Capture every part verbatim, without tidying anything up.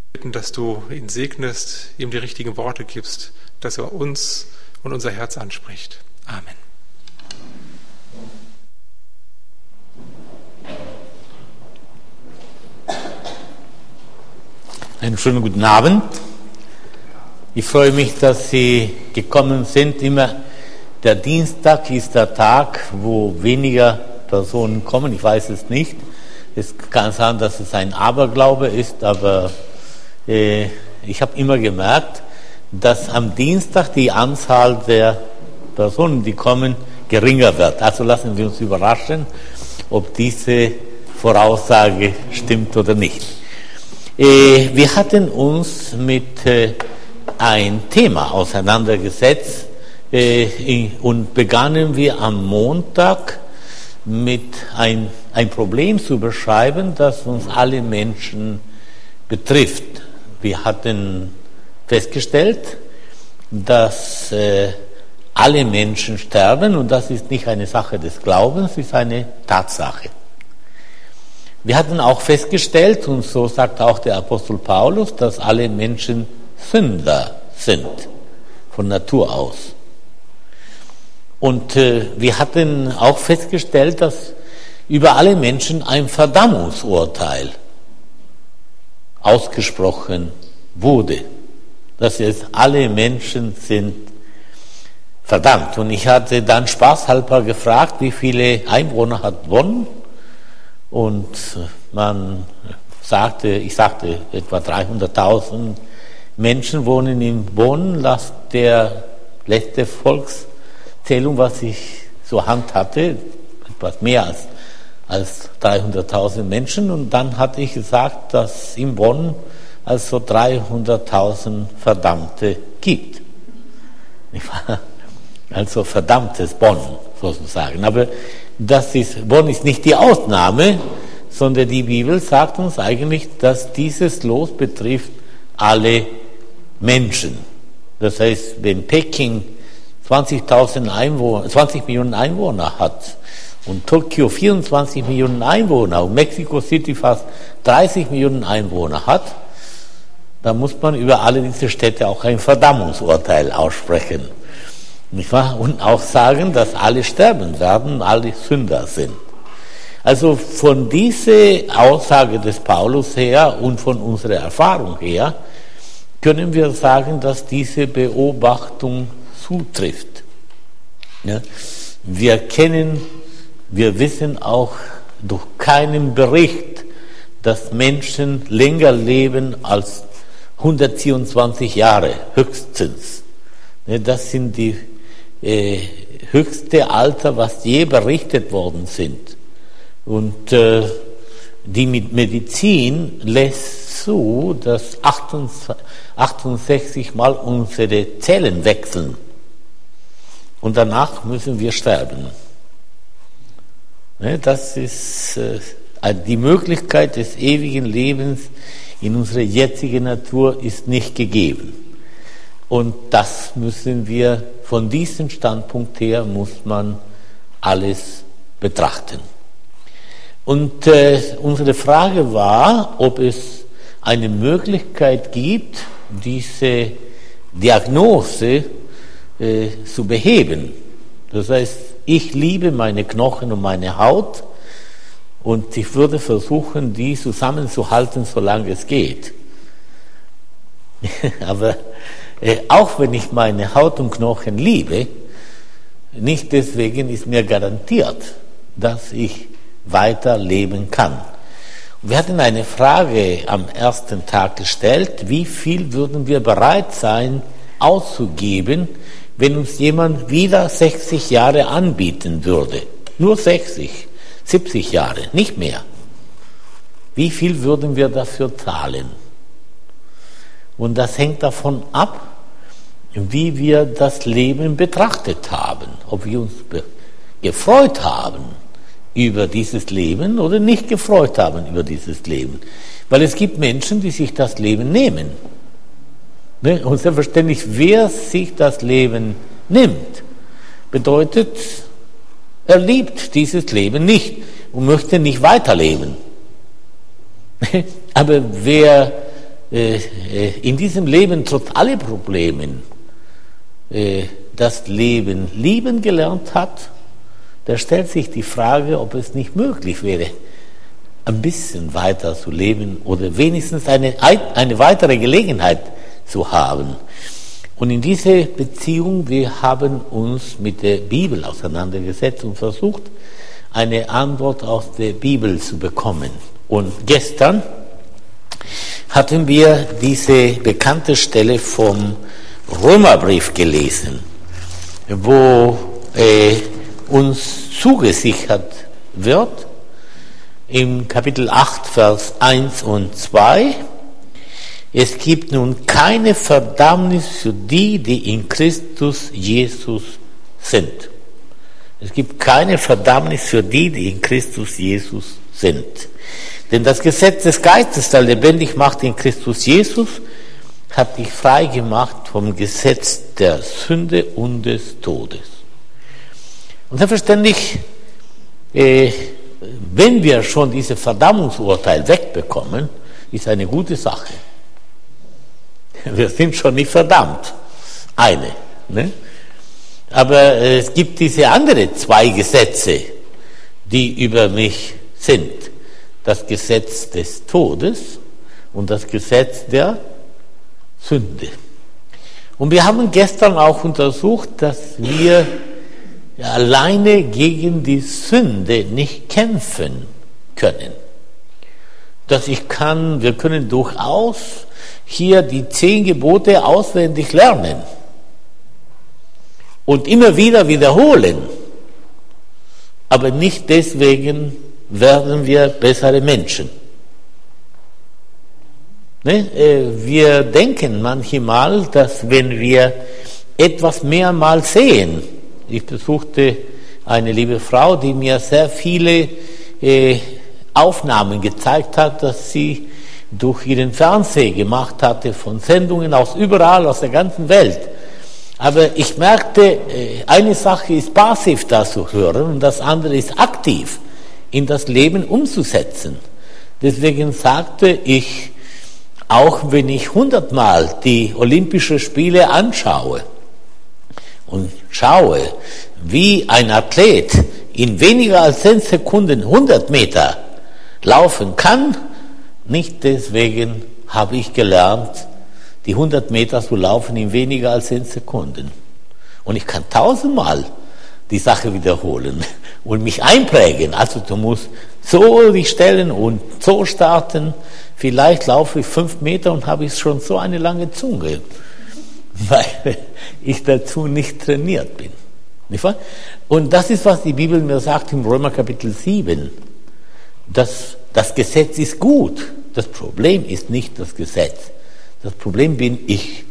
bitten, dass du ihn segnest, ihm die richtigen Worte gibst, dass er uns und unser Herz anspricht. Amen. Einen schönen guten Abend. Ich freue mich, dass Sie gekommen sind. Immer der Dienstag ist der Tag, wo weniger Personen kommen. Ich weiß es nicht. Es kann sein, dass es ein Aberglaube ist, aber äh, ich habe immer gemerkt, dass am Dienstag die Anzahl der Personen, die kommen, geringer wird. Also lassen wir uns überraschen, ob diese Voraussage stimmt oder nicht. Äh, wir hatten uns mit äh, ein Thema auseinandergesetzt äh, und begannen wir am Montag mit ein, ein Problem zu beschreiben, das uns alle Menschen betrifft. Wir hatten festgestellt, dass äh, alle Menschen sterben und das ist nicht eine Sache des Glaubens, es ist eine Tatsache. Wir hatten auch festgestellt, und so sagt auch der Apostel Paulus, dass alle Menschen Sünder sind, von Natur aus. Und äh, wir hatten auch festgestellt, dass über alle Menschen ein Verdammungsurteil ausgesprochen wurde. Das heißt, alle Menschen sind verdammt. Und ich hatte dann spaßhalber gefragt, wie viele Einwohner hat Bonn? Und man sagte, ich sagte, etwa dreihunderttausend Menschen wohnen in Bonn, nach der letzte Volkszählung, was ich zur Hand hatte, etwas mehr als, als dreihunderttausend Menschen. Und dann hatte ich gesagt, dass in Bonn also dreihunderttausend Verdammte gibt. Also verdammtes Bonn sozusagen. Aber das ist, Bonn ist nicht die Ausnahme, sondern die Bibel sagt uns eigentlich, dass dieses Los betrifft alle Menschen. Das heißt, wenn Peking zwanzigtausend Einwohner, zwanzig Millionen Einwohner hat und Tokio vierundzwanzig Millionen Einwohner und Mexico City fast dreißig Millionen Einwohner hat, dann muss man über alle diese Städte auch ein Verdammungsurteil aussprechen. Nicht wahr? Und auch sagen, dass alle sterben werden, alle Sünder sind. Also von dieser Aussage des Paulus her und von unserer Erfahrung her können wir sagen, dass diese Beobachtung zutrifft. Ja? Wir kennen, wir wissen auch durch keinen Bericht, dass Menschen länger leben als hundertvierundzwanzig Jahre, höchstens. Ja, das sind die äh, höchste Alter, was je berichtet worden sind. Und äh, die Medizin lässt zu, dass achtundsechzig Mal unsere Zellen wechseln. Und danach müssen wir sterben. Ne, das ist äh, die Möglichkeit des ewigen Lebens in unserer jetzigen Natur ist nicht gegeben. Und das müssen wir, von diesem Standpunkt her, muss man alles betrachten. Und äh, unsere Frage war, ob es eine Möglichkeit gibt, diese Diagnose äh, zu beheben. Das heißt, ich liebe meine Knochen und meine Haut und ich würde versuchen, die zusammenzuhalten, solange es geht. Aber äh, auch wenn ich meine Haut und Knochen liebe, nicht deswegen ist mir garantiert, dass ich weiterleben kann. Wir hatten eine Frage am ersten Tag gestellt, wie viel würden wir bereit sein auszugeben, wenn uns jemand wieder sechzig Jahre anbieten würde. Nur sechzig, siebzig Jahre, nicht mehr. Wie viel würden wir dafür zahlen? Und das hängt davon ab, wie wir das Leben betrachtet haben, ob wir uns gefreut haben über dieses Leben oder nicht gefreut haben über dieses Leben. Weil es gibt Menschen, die sich das Leben nehmen. Und selbstverständlich, wer sich das Leben nimmt, bedeutet, er liebt dieses Leben nicht und möchte nicht weiterleben. Aber wer äh, in diesem Leben trotz aller Problemen äh, das Leben lieben gelernt hat, der stellt sich die Frage, ob es nicht möglich wäre, ein bisschen weiter zu leben oder wenigstens eine, eine weitere Gelegenheit zu haben. Und in dieser Beziehung, wir haben uns mit der Bibel auseinandergesetzt und versucht, eine Antwort aus der Bibel zu bekommen. Und gestern hatten wir diese bekannte Stelle vom Römerbrief gelesen, wo äh, uns zugesichert wird, im Kapitel acht, Vers eins und zwei, es gibt nun keine Verdammnis für die, die in Christus Jesus sind. Es gibt keine Verdammnis für die, die in Christus Jesus sind. Denn das Gesetz des Geistes, der lebendig macht in Christus Jesus, hat dich frei gemacht vom Gesetz der Sünde und des Todes. Und selbstverständlich, äh, wenn wir schon dieses Verdammungsurteil wegbekommen, ist eine gute Sache. Wir sind schon nicht verdammt. Eine. Ne? Aber äh, es gibt diese andere zwei Gesetze, die über mich sind. Das Gesetz des Todes und das Gesetz der Sünde. Und wir haben gestern auch untersucht, dass wir alleine gegen die Sünde nicht kämpfen können. Dass ich kann, wir können durchaus hier die zehn Gebote auswendig lernen und immer wieder wiederholen. Aber nicht deswegen werden wir bessere Menschen. Ne? Wir denken manchmal, dass wenn wir etwas mehrmals sehen, ich besuchte eine liebe Frau, die mir sehr viele äh, Aufnahmen gezeigt hat, dass sie durch ihren Fernseher gemacht hatte, von Sendungen aus überall, aus der ganzen Welt. Aber ich merkte, äh, eine Sache ist passiv da zu hören und das andere ist aktiv in das Leben umzusetzen. Deswegen sagte ich, auch wenn ich hundertmal die Olympischen Spiele anschaue, und schaue, wie ein Athlet in weniger als zehn Sekunden hundert Meter laufen kann, nicht deswegen habe ich gelernt, die hundert Meter zu laufen in weniger als zehn Sekunden. Und ich kann tausendmal die Sache wiederholen und mich einprägen. Also du musst so dich stellen und so starten. Vielleicht laufe ich fünf Meter und habe ich schon so eine lange Zunge, weil ich dazu nicht trainiert bin. Nicht wahr? Und das ist, was die Bibel mir sagt im Römer Kapitel sieben. Das, das Gesetz ist gut. Das Problem ist nicht das Gesetz. Das Problem bin ich.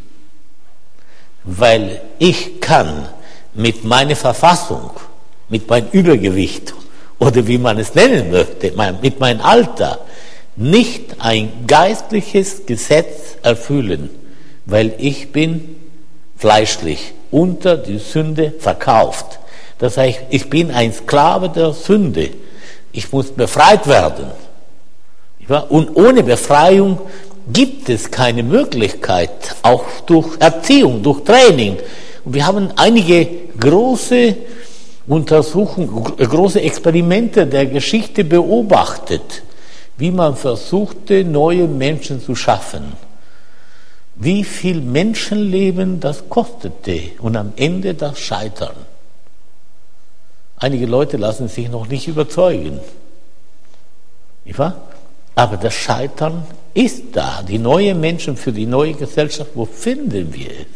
Weil ich kann mit meiner Verfassung, mit meinem Übergewicht oder wie man es nennen möchte, mit meinem Alter, nicht ein geistliches Gesetz erfüllen, weil ich bin fleischlich unter die Sünde verkauft. Das heißt, ich bin ein Sklave der Sünde. Ich muss befreit werden. Und ohne Befreiung gibt es keine Möglichkeit, auch durch Erziehung, durch Training. Und wir haben einige große Untersuchungen, große Experimente der Geschichte beobachtet, wie man versuchte, neue Menschen zu schaffen. Wie viel Menschenleben das kostete und am Ende das Scheitern. Einige Leute lassen sich noch nicht überzeugen. Nicht wahr? Aber das Scheitern ist da. Die neuen Menschen für die neue Gesellschaft, wo finden wir es?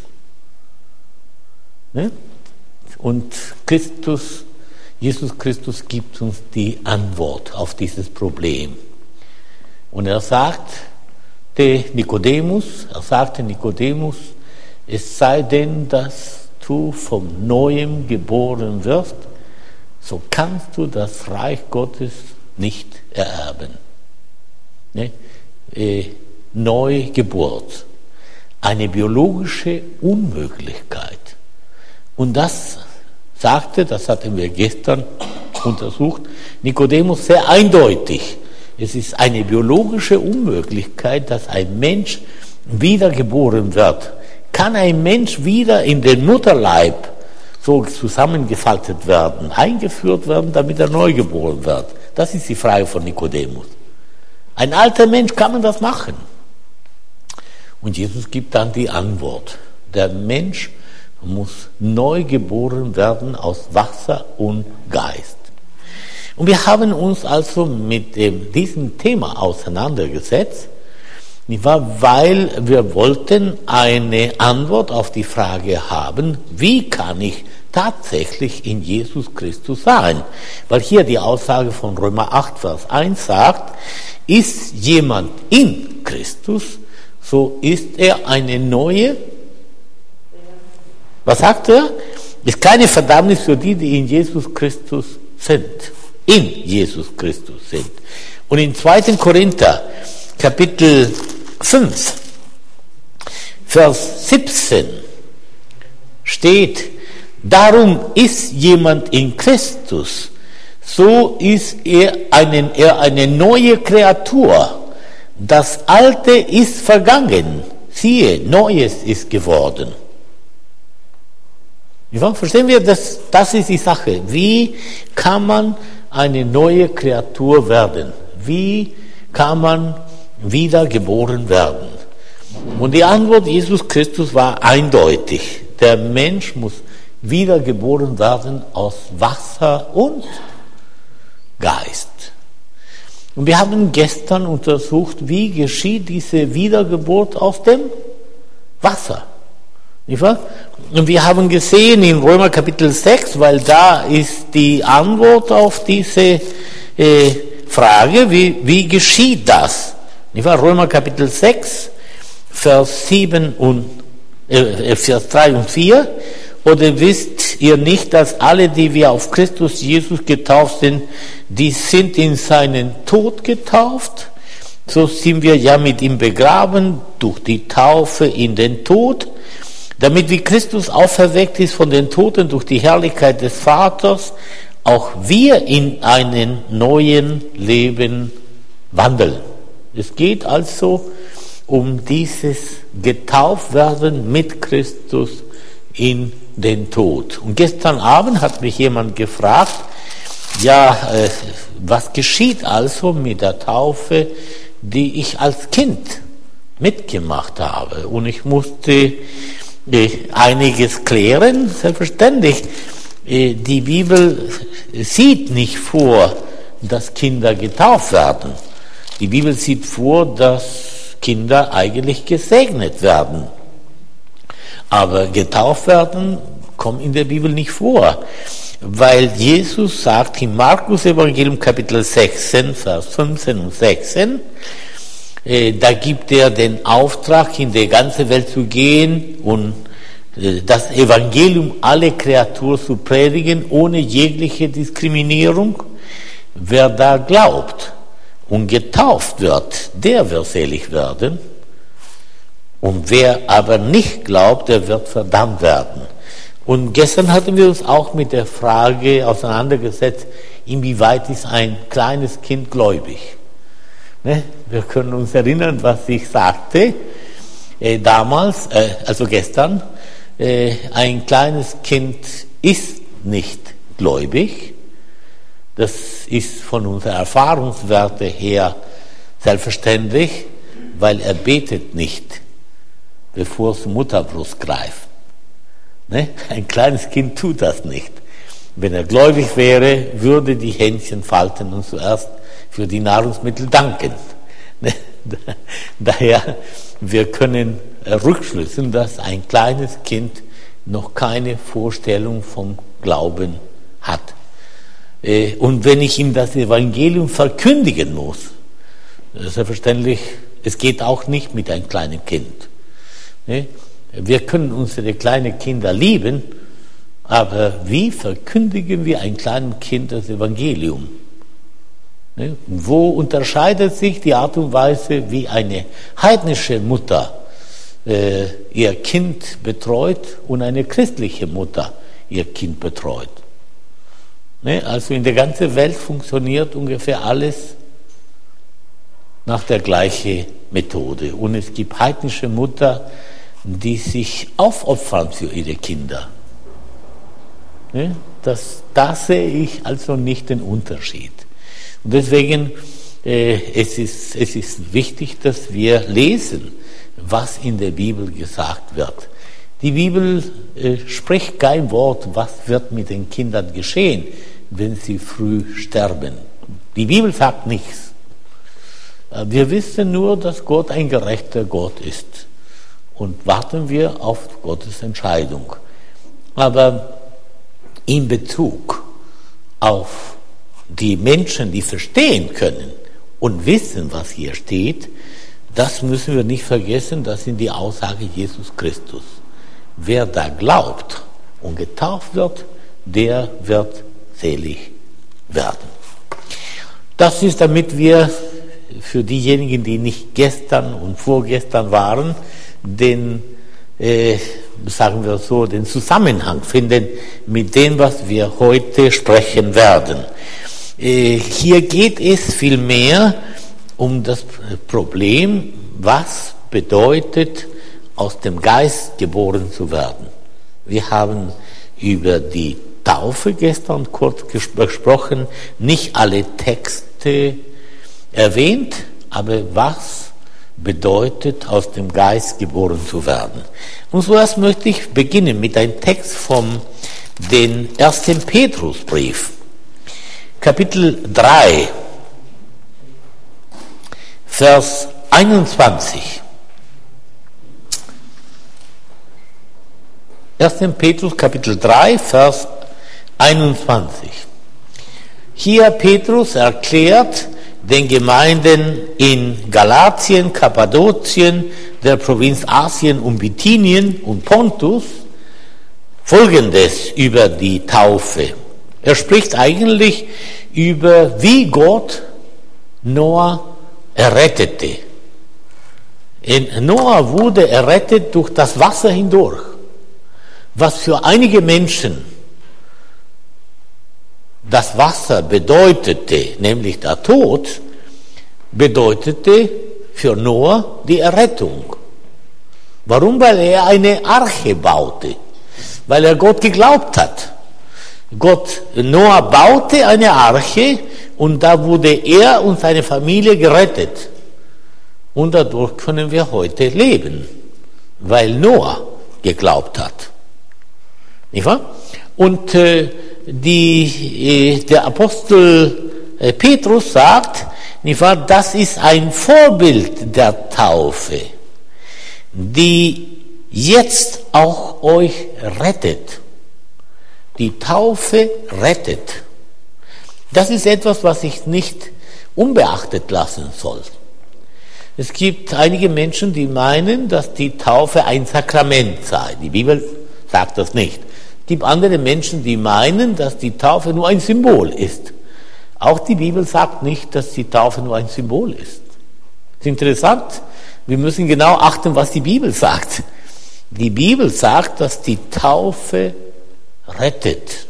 Ne? Und Christus, Jesus Christus gibt uns die Antwort auf dieses Problem. Und er sagt, der Nikodemus, er sagte Nikodemus, es sei denn, dass du vom Neuem geboren wirst, so kannst du das Reich Gottes nicht ererben. Ne? Äh, Neugeburt, eine biologische Unmöglichkeit. Und das sagte, das hatten wir gestern untersucht, Nikodemus sehr eindeutig. Es ist eine biologische Unmöglichkeit, dass ein Mensch wiedergeboren wird. Kann ein Mensch wieder in den Mutterleib so zusammengefaltet werden, eingeführt werden, damit er neu geboren wird? Das ist die Frage von Nikodemus. Ein alter Mensch, kann man das machen? Und Jesus gibt dann die Antwort. Der Mensch muss neu geboren werden aus Wasser und Geist. Und wir haben uns also mit dem, diesem Thema auseinandergesetzt, nicht wahr? Weil wir wollten eine Antwort auf die Frage haben, wie kann ich tatsächlich in Jesus Christus sein? Weil hier die Aussage von Römer acht, Vers eins sagt, ist jemand in Christus, so ist er eine neue, was sagt er? Ist keine Verdammnis für die, die in Jesus Christus sind. In Jesus Christus sind. Und in zweiten Korinther, Kapitel fünf, Vers siebzehn steht, darum ist jemand in Christus, so ist er eine, er eine neue Kreatur. Das Alte ist vergangen, siehe, Neues ist geworden. Ja, verstehen wir, das, das ist die Sache. Wie kann man eine neue Kreatur werden? Wie kann man wiedergeboren werden? Und die Antwort Jesus Christus war eindeutig. Der Mensch muss wiedergeboren werden aus Wasser und Geist. Und wir haben gestern untersucht, wie geschieht diese Wiedergeburt aus dem Wasser. Nicht wahr? Und wir haben gesehen in Römer Kapitel sechs, weil da ist die Antwort auf diese äh, Frage, wie, wie geschieht das? Nicht wahr? Römer Kapitel sechs, Vers sieben und äh, Vers drei und vier. Oder wisst ihr nicht, dass alle, die wir auf Christus Jesus getauft sind, die sind in seinen Tod getauft? So sind wir ja mit ihm begraben durch die Taufe in den Tod, damit wie Christus auferweckt ist von den Toten durch die Herrlichkeit des Vaters, auch wir in einen neuen Leben wandeln. Es geht also um dieses Getauftwerden mit Christus in den Tod. Und gestern Abend hat mich jemand gefragt, ja, äh, was geschieht also mit der Taufe, die ich als Kind mitgemacht habe? Und ich musste einiges klären, selbstverständlich. Die Bibel sieht nicht vor, dass Kinder getauft werden. Die Bibel sieht vor, dass Kinder eigentlich gesegnet werden. Aber getauft werden kommt in der Bibel nicht vor, weil Jesus sagt im Markus Evangelium Kapitel sechzehn, Vers fünfzehn und sechzehn, da gibt er den Auftrag, in die ganze Welt zu gehen und das Evangelium alle Kreaturen zu predigen, ohne jegliche Diskriminierung. Wer da glaubt und getauft wird, der wird selig werden. Und wer aber nicht glaubt, der wird verdammt werden. Und gestern hatten wir uns auch mit der Frage auseinandergesetzt, inwieweit ist ein kleines Kind gläubig? Ne? Wir können uns erinnern, was ich sagte äh, damals, äh, also gestern, äh, ein kleines Kind ist nicht gläubig. Das ist von unserer Erfahrungswerte her selbstverständlich, weil er betet nicht, bevor es Mutterbrust greift. Ne? Ein kleines Kind tut das nicht. Wenn er gläubig wäre, würde die Händchen falten und zuerst für die Nahrungsmittel danken. Daher, wir können rückschließen, dass ein kleines Kind noch keine Vorstellung vom Glauben hat. Und wenn ich ihm das Evangelium verkündigen muss, selbstverständlich, es geht auch nicht mit einem kleinen Kind. Wir können unsere kleinen Kinder lieben, aber wie verkündigen wir einem kleinen Kind das Evangelium? Ne? Wo unterscheidet sich die Art und Weise, wie eine heidnische Mutter äh, ihr Kind betreut und eine christliche Mutter ihr Kind betreut? Ne? Also in der ganzen Welt funktioniert ungefähr alles nach der gleichen Methode. Und es gibt heidnische Mütter, die sich aufopfern für ihre Kinder. Das, da sehe ich also nicht den Unterschied. Und deswegen äh, es ist es ist wichtig, dass wir lesen, was in der Bibel gesagt wird. Die Bibel äh, spricht kein Wort, was wird mit den Kindern geschehen, wenn sie früh sterben. Die Bibel sagt nichts. Wir wissen nur, dass Gott ein gerechter Gott ist. Und warten wir auf Gottes Entscheidung. Aber in Bezug auf die Menschen, die verstehen können und wissen, was hier steht, das müssen wir nicht vergessen, das sind die Aussage Jesus Christus. Wer da glaubt und getauft wird, der wird selig werden. Das ist, damit wir für diejenigen, die nicht gestern und vorgestern waren, den, äh, sagen wir so, den Zusammenhang finden mit dem, was wir heute sprechen werden. Äh, hier geht es vielmehr um das Problem, was bedeutet, aus dem Geist geboren zu werden. Wir haben über die Taufe gestern kurz gesprochen, nicht alle Texte erwähnt, aber was bedeutet, aus dem Geist geboren zu werden. Und zuerst möchte ich beginnen mit einem Text vom den ersten Petrusbrief, Kapitel drei, Vers einundzwanzig. erster Petrus, Kapitel drei, Vers einundzwanzig. Hier Petrus erklärt den Gemeinden in Galatien, Kappadokien, der Provinz Asien und Bithynien und Pontus Folgendes über die Taufe. Er spricht eigentlich über, wie Gott Noah errettete. In Noah wurde errettet durch das Wasser hindurch, was für einige Menschen das Wasser bedeutete, nämlich der Tod, bedeutete für Noah die Errettung. Warum? Weil er eine Arche baute, weil er Gott geglaubt hat. Gott, Noah baute eine Arche und da wurde er und seine Familie gerettet. Und dadurch können wir heute leben, weil Noah geglaubt hat. Nicht wahr? Und äh, die, äh, der Apostel äh, Petrus sagt, nicht wahr, das ist ein Vorbild der Taufe, die jetzt auch euch rettet. Die Taufe rettet. Das ist etwas, was ich nicht unbeachtet lassen soll. Es gibt einige Menschen, die meinen, dass die Taufe ein Sakrament sei. Die Bibel sagt das nicht. Es gibt andere Menschen, die meinen, dass die Taufe nur ein Symbol ist. Auch die Bibel sagt nicht, dass die Taufe nur ein Symbol ist. Das ist interessant. Wir müssen genau achten, was die Bibel sagt. Die Bibel sagt, dass die Taufe rettet.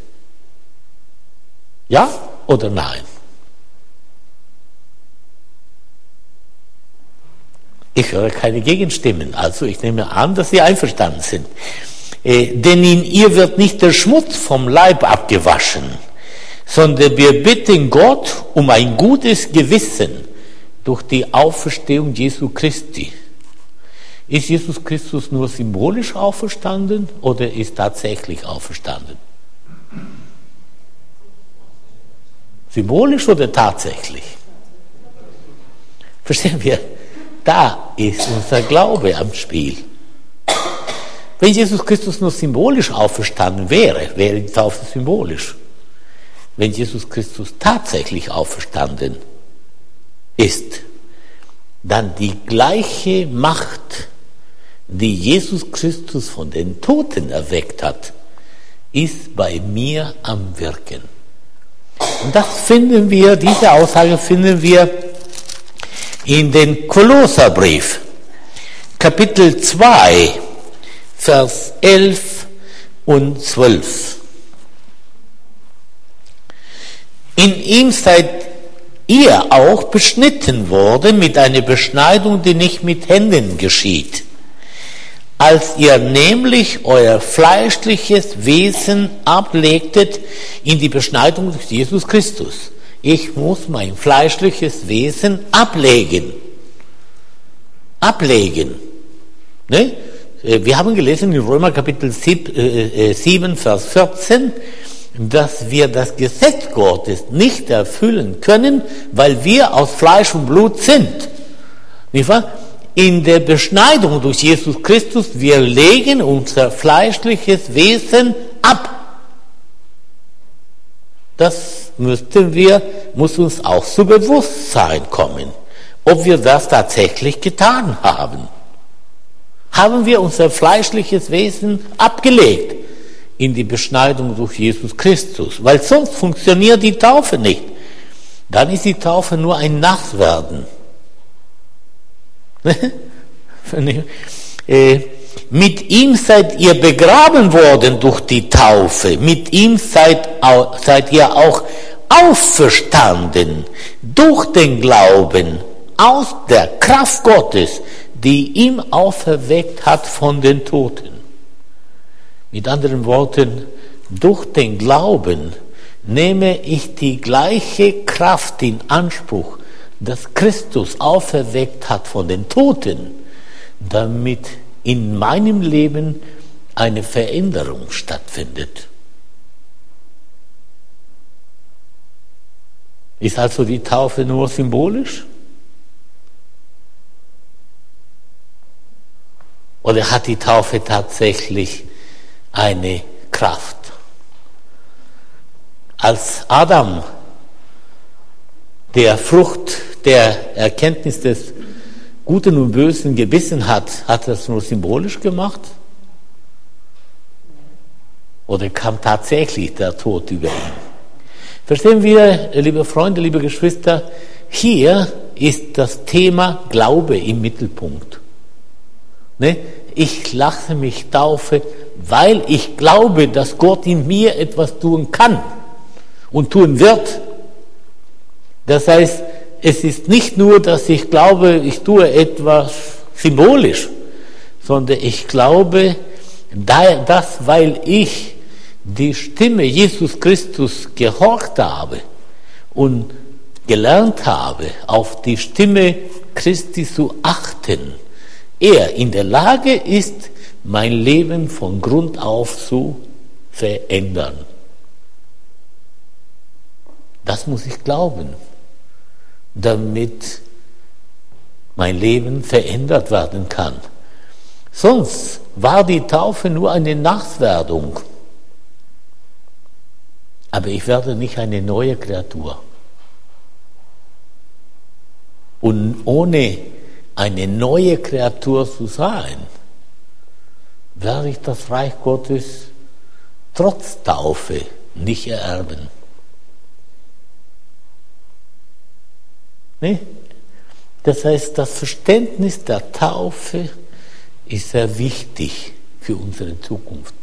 Ja oder nein? Ich höre keine Gegenstimmen, also ich nehme an, dass Sie einverstanden sind. Äh, denn in ihr wird nicht der Schmutz vom Leib abgewaschen, sondern wir bitten Gott um ein gutes Gewissen durch die Auferstehung Jesu Christi. Ist Jesus Christus nur symbolisch auferstanden oder ist tatsächlich auferstanden? Symbolisch oder tatsächlich? Verstehen wir? Da ist unser Glaube am Spiel. Wenn Jesus Christus nur symbolisch auferstanden wäre, wäre die Taufe symbolisch. Wenn Jesus Christus tatsächlich auferstanden ist, dann die gleiche Macht, die Jesus Christus von den Toten erweckt hat, ist bei mir am Wirken. Und das finden wir, diese Aussage finden wir in den Kolosserbrief, Kapitel zwei, Vers elf und zwölf. In ihm seid ihr auch beschnitten wurde mit einer Beschneidung, die nicht mit Händen geschieht, als ihr nämlich euer fleischliches Wesen ablegtet in die Beschneidung durch Jesus Christus. Ich muss mein fleischliches Wesen ablegen. Ablegen. Ne? Wir haben gelesen in Römer Kapitel sieben, Vers vierzehn, dass wir das Gesetz Gottes nicht erfüllen können, weil wir aus Fleisch und Blut sind. Nicht wahr? In der Beschneidung durch Jesus Christus, wir legen unser fleischliches Wesen ab. Das müssten wir, muss uns auch zu Bewusstsein kommen, ob wir das tatsächlich getan haben. Haben wir unser fleischliches Wesen abgelegt in die Beschneidung durch Jesus Christus? Weil sonst funktioniert die Taufe nicht. Dann ist die Taufe nur ein Nasswerden. äh, mit ihm seid ihr begraben worden durch die Taufe. Mit ihm seid, seid ihr auch auferstanden durch den Glauben aus der Kraft Gottes, die ihm auferweckt hat von den Toten. Mit anderen Worten, durch den Glauben nehme ich die gleiche Kraft in Anspruch, dass Christus auferweckt hat von den Toten, damit in meinem Leben eine Veränderung stattfindet. Ist also die Taufe nur symbolisch? Oder hat die Taufe tatsächlich eine Kraft? Als Adam der Frucht der Erkenntnis des Guten und Bösen gebissen hat, hat er es nur symbolisch gemacht? Oder kam tatsächlich der Tod über ihn? Verstehen wir, liebe Freunde, liebe Geschwister, hier ist das Thema Glaube im Mittelpunkt. Ne? Ich lasse mich taufen, weil ich glaube, dass Gott in mir etwas tun kann und tun wird. Das heißt, es ist nicht nur, dass ich glaube, ich tue etwas symbolisch, sondern ich glaube, dass, weil ich die Stimme Jesus Christus gehorcht habe und gelernt habe, auf die Stimme Christi zu achten, er in der Lage ist, mein Leben von Grund auf zu verändern. Das muss ich glauben, damit mein Leben verändert werden kann. Sonst war die Taufe nur eine Nasswerdung. Aber ich werde nicht eine neue Kreatur. Und ohne eine neue Kreatur zu sein, werde ich das Reich Gottes trotz Taufe nicht ererben. Ne? Das heißt, das Verständnis der Taufe ist sehr wichtig für unsere Zukunft.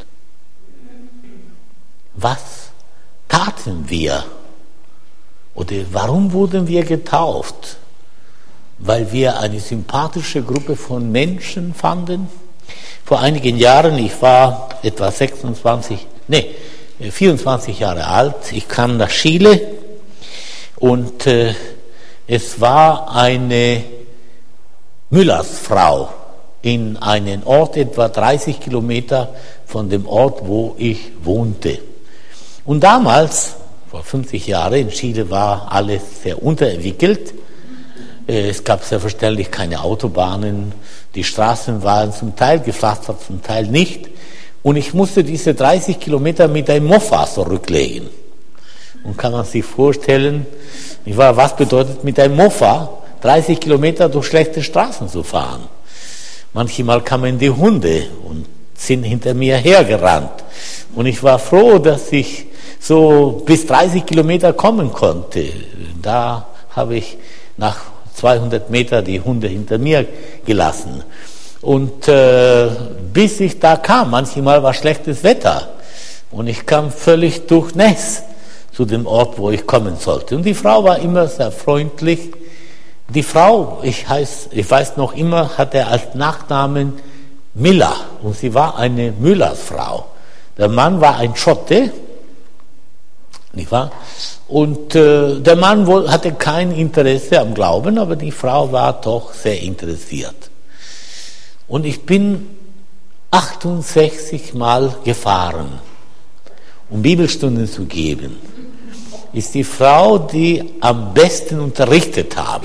Was taten wir? Oder warum wurden wir getauft? Weil wir eine sympathische Gruppe von Menschen fanden? Vor einigen Jahren, ich war etwa sechsundzwanzig, nee, vierundzwanzig Jahre alt, ich kam nach Chile und äh, es war eine Müllersfrau in einem Ort etwa dreißig Kilometer von dem Ort, wo ich wohnte. Und damals, vor fünfzig Jahren, in Chile war alles sehr unterentwickelt. Es gab selbstverständlich keine Autobahnen, die Straßen waren zum Teil gepflastert, zum Teil nicht. Und ich musste diese dreißig Kilometer mit einem Mofa zurücklegen. Und kann man sich vorstellen, was bedeutet mit einem Mofa dreißig Kilometer durch schlechte Straßen zu fahren? Manchmal kamen die Hunde und sind hinter mir hergerannt. Und ich war froh, dass ich so bis dreißig Kilometer kommen konnte. Da habe ich nach zweihundert Meter die Hunde hinter mir gelassen. Und äh, bis ich da kam, manchmal war schlechtes Wetter und ich kam völlig durchnässt. zu dem Ort, wo ich kommen sollte. Und die Frau war immer sehr freundlich. Die Frau, ich, heiß, ich weiß noch immer, hatte als Nachnamen Miller und sie war eine Müllersfrau. Der Mann war ein Schotte, nicht wahr? Und äh, der Mann wohl hatte kein Interesse am Glauben, aber die Frau war doch sehr interessiert. Und ich bin achtundsechzig Mal gefahren, um Bibelstunden zu geben. Ist die Frau, die am besten unterrichtet habe.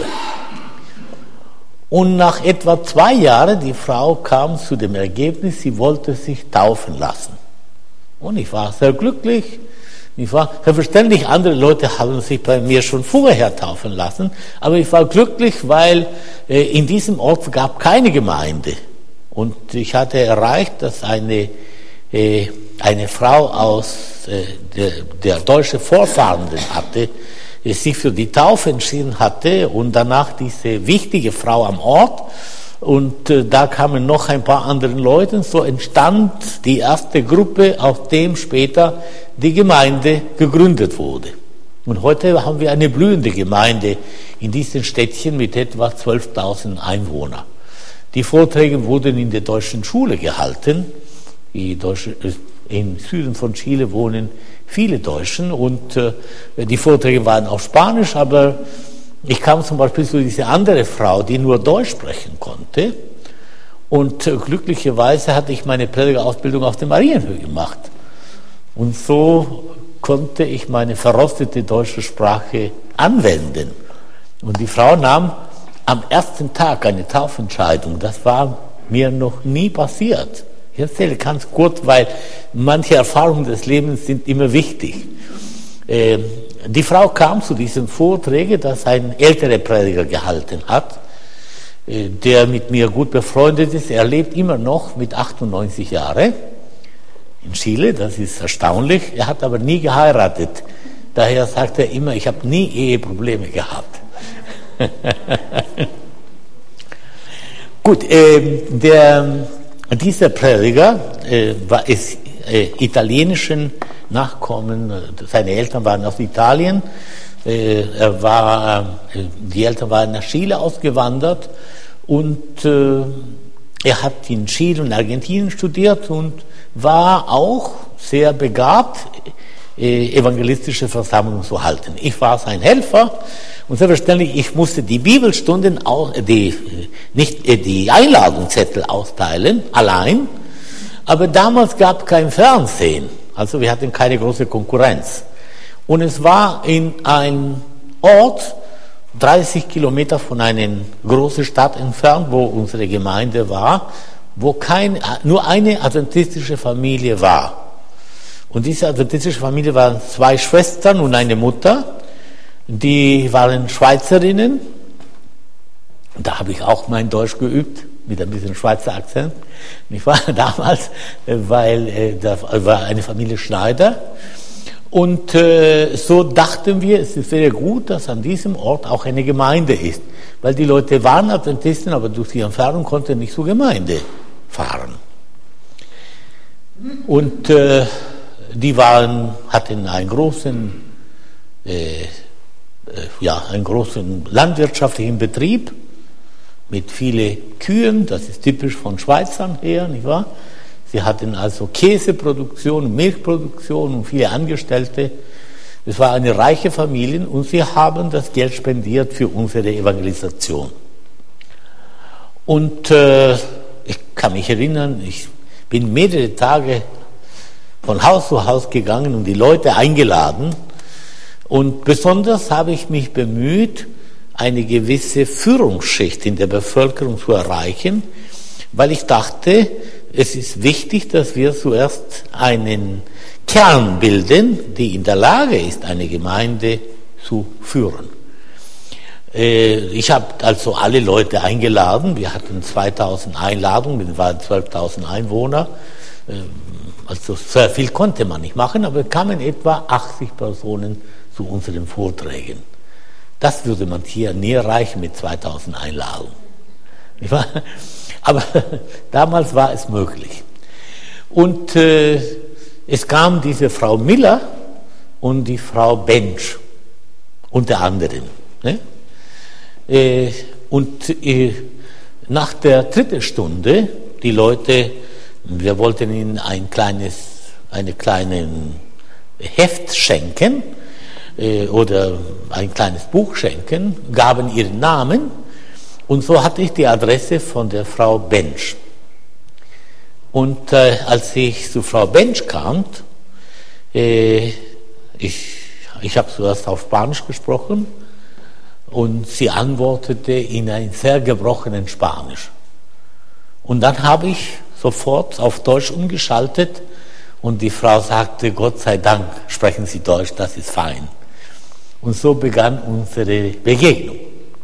Und nach etwa zwei Jahren, die Frau kam zu dem Ergebnis, sie wollte sich taufen lassen. Und ich war sehr glücklich. Ich war selbstverständlich, andere Leute haben sich bei mir schon vorher taufen lassen, aber ich war glücklich, weil äh, in diesem Ort gab keine Gemeinde. Und ich hatte erreicht, dass eine, äh, eine Frau aus äh, der, der deutschen Vorfahrenden hatte, äh, sich für die Taufe entschieden hatte und danach diese wichtige Frau am Ort. Und äh, da kamen noch ein paar andere Leute. So entstand die erste Gruppe, auf dem später die Gemeinde gegründet wurde. Und heute haben wir eine blühende Gemeinde in diesem Städtchen mit etwa zwölftausend Einwohnern. Die Vorträge wurden in der deutschen Schule gehalten. Die Deutsche, im Süden von Chile wohnen viele Deutschen und äh, die Vorträge waren auf Spanisch, aber ich kam zum Beispiel zu dieser andere Frau, die nur Deutsch sprechen konnte. Und äh, glücklicherweise hatte ich meine Predigerausbildung auf der Marienhöhe gemacht. Und so konnte ich meine verrostete deutsche Sprache anwenden. Und die Frau nahm am ersten Tag eine Taufentscheidung. Das war mir noch nie passiert. Ich erzähle ganz kurz, weil manche Erfahrungen des Lebens sind immer wichtig. Äh, die Frau kam zu diesem Vortrag, das ein älterer Prediger gehalten hat, äh, der mit mir gut befreundet ist. Er lebt immer noch mit achtundneunzig Jahren in Chile, das ist erstaunlich. Er hat aber nie geheiratet. Daher sagt er immer, ich habe nie Eheprobleme gehabt. Gut, äh, der, dieser Prediger äh, war ist äh, italienischen Nachkommen, seine Eltern waren aus Italien, äh, er war, äh, die Eltern waren nach Chile ausgewandert und äh, er hat in Chile und Argentinien studiert und war auch sehr begabt, äh, evangelistische Versammlungen zu halten. Ich war sein Helfer. Und selbstverständlich, ich musste die Bibelstunden, auch, die, nicht die Einladungszettel austeilen, allein. Aber damals gab es kein Fernsehen, also wir hatten keine große Konkurrenz. Und es war in einem Ort, dreißig Kilometer von einer großen Stadt entfernt, wo unsere Gemeinde war, wo kein, nur eine adventistische Familie war. Und diese adventistische Familie waren zwei Schwestern und eine Mutter. Die waren Schweizerinnen. Da habe ich auch mein Deutsch geübt, mit ein bisschen Schweizer Akzent. Ich war damals, weil äh, da war eine Familie Schneider. Und äh, so dachten wir, es wäre gut, dass an diesem Ort auch eine Gemeinde ist. Weil die Leute waren Adventisten, aber durch die Entfernung konnten nicht zur Gemeinde fahren. Und äh, die waren, hatten einen großen äh, ja, einen großen landwirtschaftlichen Betrieb mit vielen Kühen, das ist typisch von Schweizern her, nicht wahr? Sie hatten also Käseproduktion, Milchproduktion und viele Angestellte. Es war eine reiche Familie und sie haben das Geld spendiert für unsere Evangelisation. Und äh, ich kann mich erinnern, ich bin mehrere Tage von Haus zu Haus gegangen und die Leute eingeladen. Und besonders habe ich mich bemüht, eine gewisse Führungsschicht in der Bevölkerung zu erreichen, weil ich dachte, es ist wichtig, dass wir zuerst einen Kern bilden, die in der Lage ist, eine Gemeinde zu führen. Ich habe also alle Leute eingeladen, wir hatten zweitausend Einladungen, wir waren zwölftausend Einwohner, also sehr viel konnte man nicht machen, aber es kamen etwa achtzig Personen zu unseren Vorträgen. Das würde man hier nie erreichen mit zweitausend Einladungen. Aber damals war es möglich. Und äh, es kam diese Frau Miller und die Frau Bench, unter anderem. Ne? Äh, und äh, nach der dritten Stunde, die Leute, wir wollten ihnen ein kleines, eine kleine Heft schenken äh, oder ein kleines Buch schenken, gaben ihren Namen und so hatte ich die Adresse von der Frau Bench. Und äh, als ich zu Frau Bench kam, äh, ich, ich habe zuerst auf Spanisch gesprochen und sie antwortete in ein sehr gebrochenen Spanisch. Und dann habe ich sofort auf Deutsch umgeschaltet und die Frau sagte, Gott sei Dank sprechen Sie Deutsch, das ist fein. Und so begann unsere Begegnung.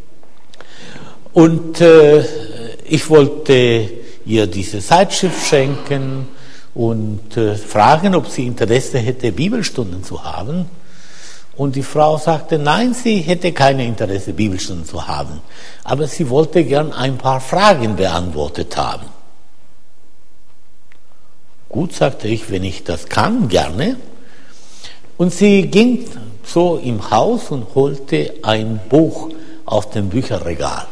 Und äh, ich wollte ihr diese Zeitschrift schenken und äh, fragen, ob sie Interesse hätte, Bibelstunden zu haben. Und die Frau sagte, nein, sie hätte keine Interesse, Bibelstunden zu haben. Aber sie wollte gern ein paar Fragen beantwortet haben. Gut, sagte ich, wenn ich das kann, gerne. Und sie ging so im Haus und holte ein Buch aus dem Bücherregal.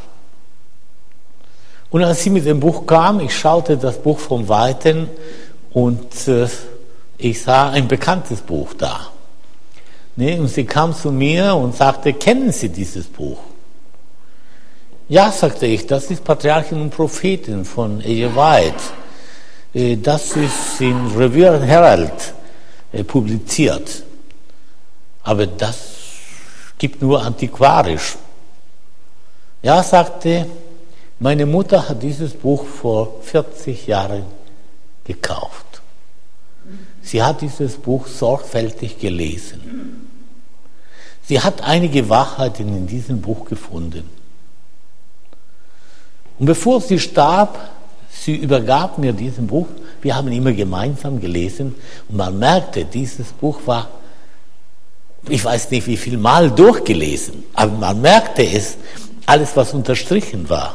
Und als sie mit dem Buch kam, ich schaute das Buch von Weitem und äh, ich sah ein bekanntes Buch da. Ne? Und sie kam zu mir und sagte, kennen Sie dieses Buch? Ja, sagte ich, das ist Patriarchen und Propheten von Ellen White. Äh, das ist in Revere and Herald äh, publiziert. Aber das gibt nur antiquarisch. Ja, sagte, meine Mutter hat dieses Buch vor vierzig Jahren gekauft. Sie hat dieses Buch sorgfältig gelesen. Sie hat einige Wahrheiten in diesem Buch gefunden. Und bevor sie starb, sie übergab mir dieses Buch. Wir haben immer gemeinsam gelesen und man merkte, dieses Buch war, ich weiß nicht wie viel Mal durchgelesen, aber man merkte es, alles was unterstrichen war.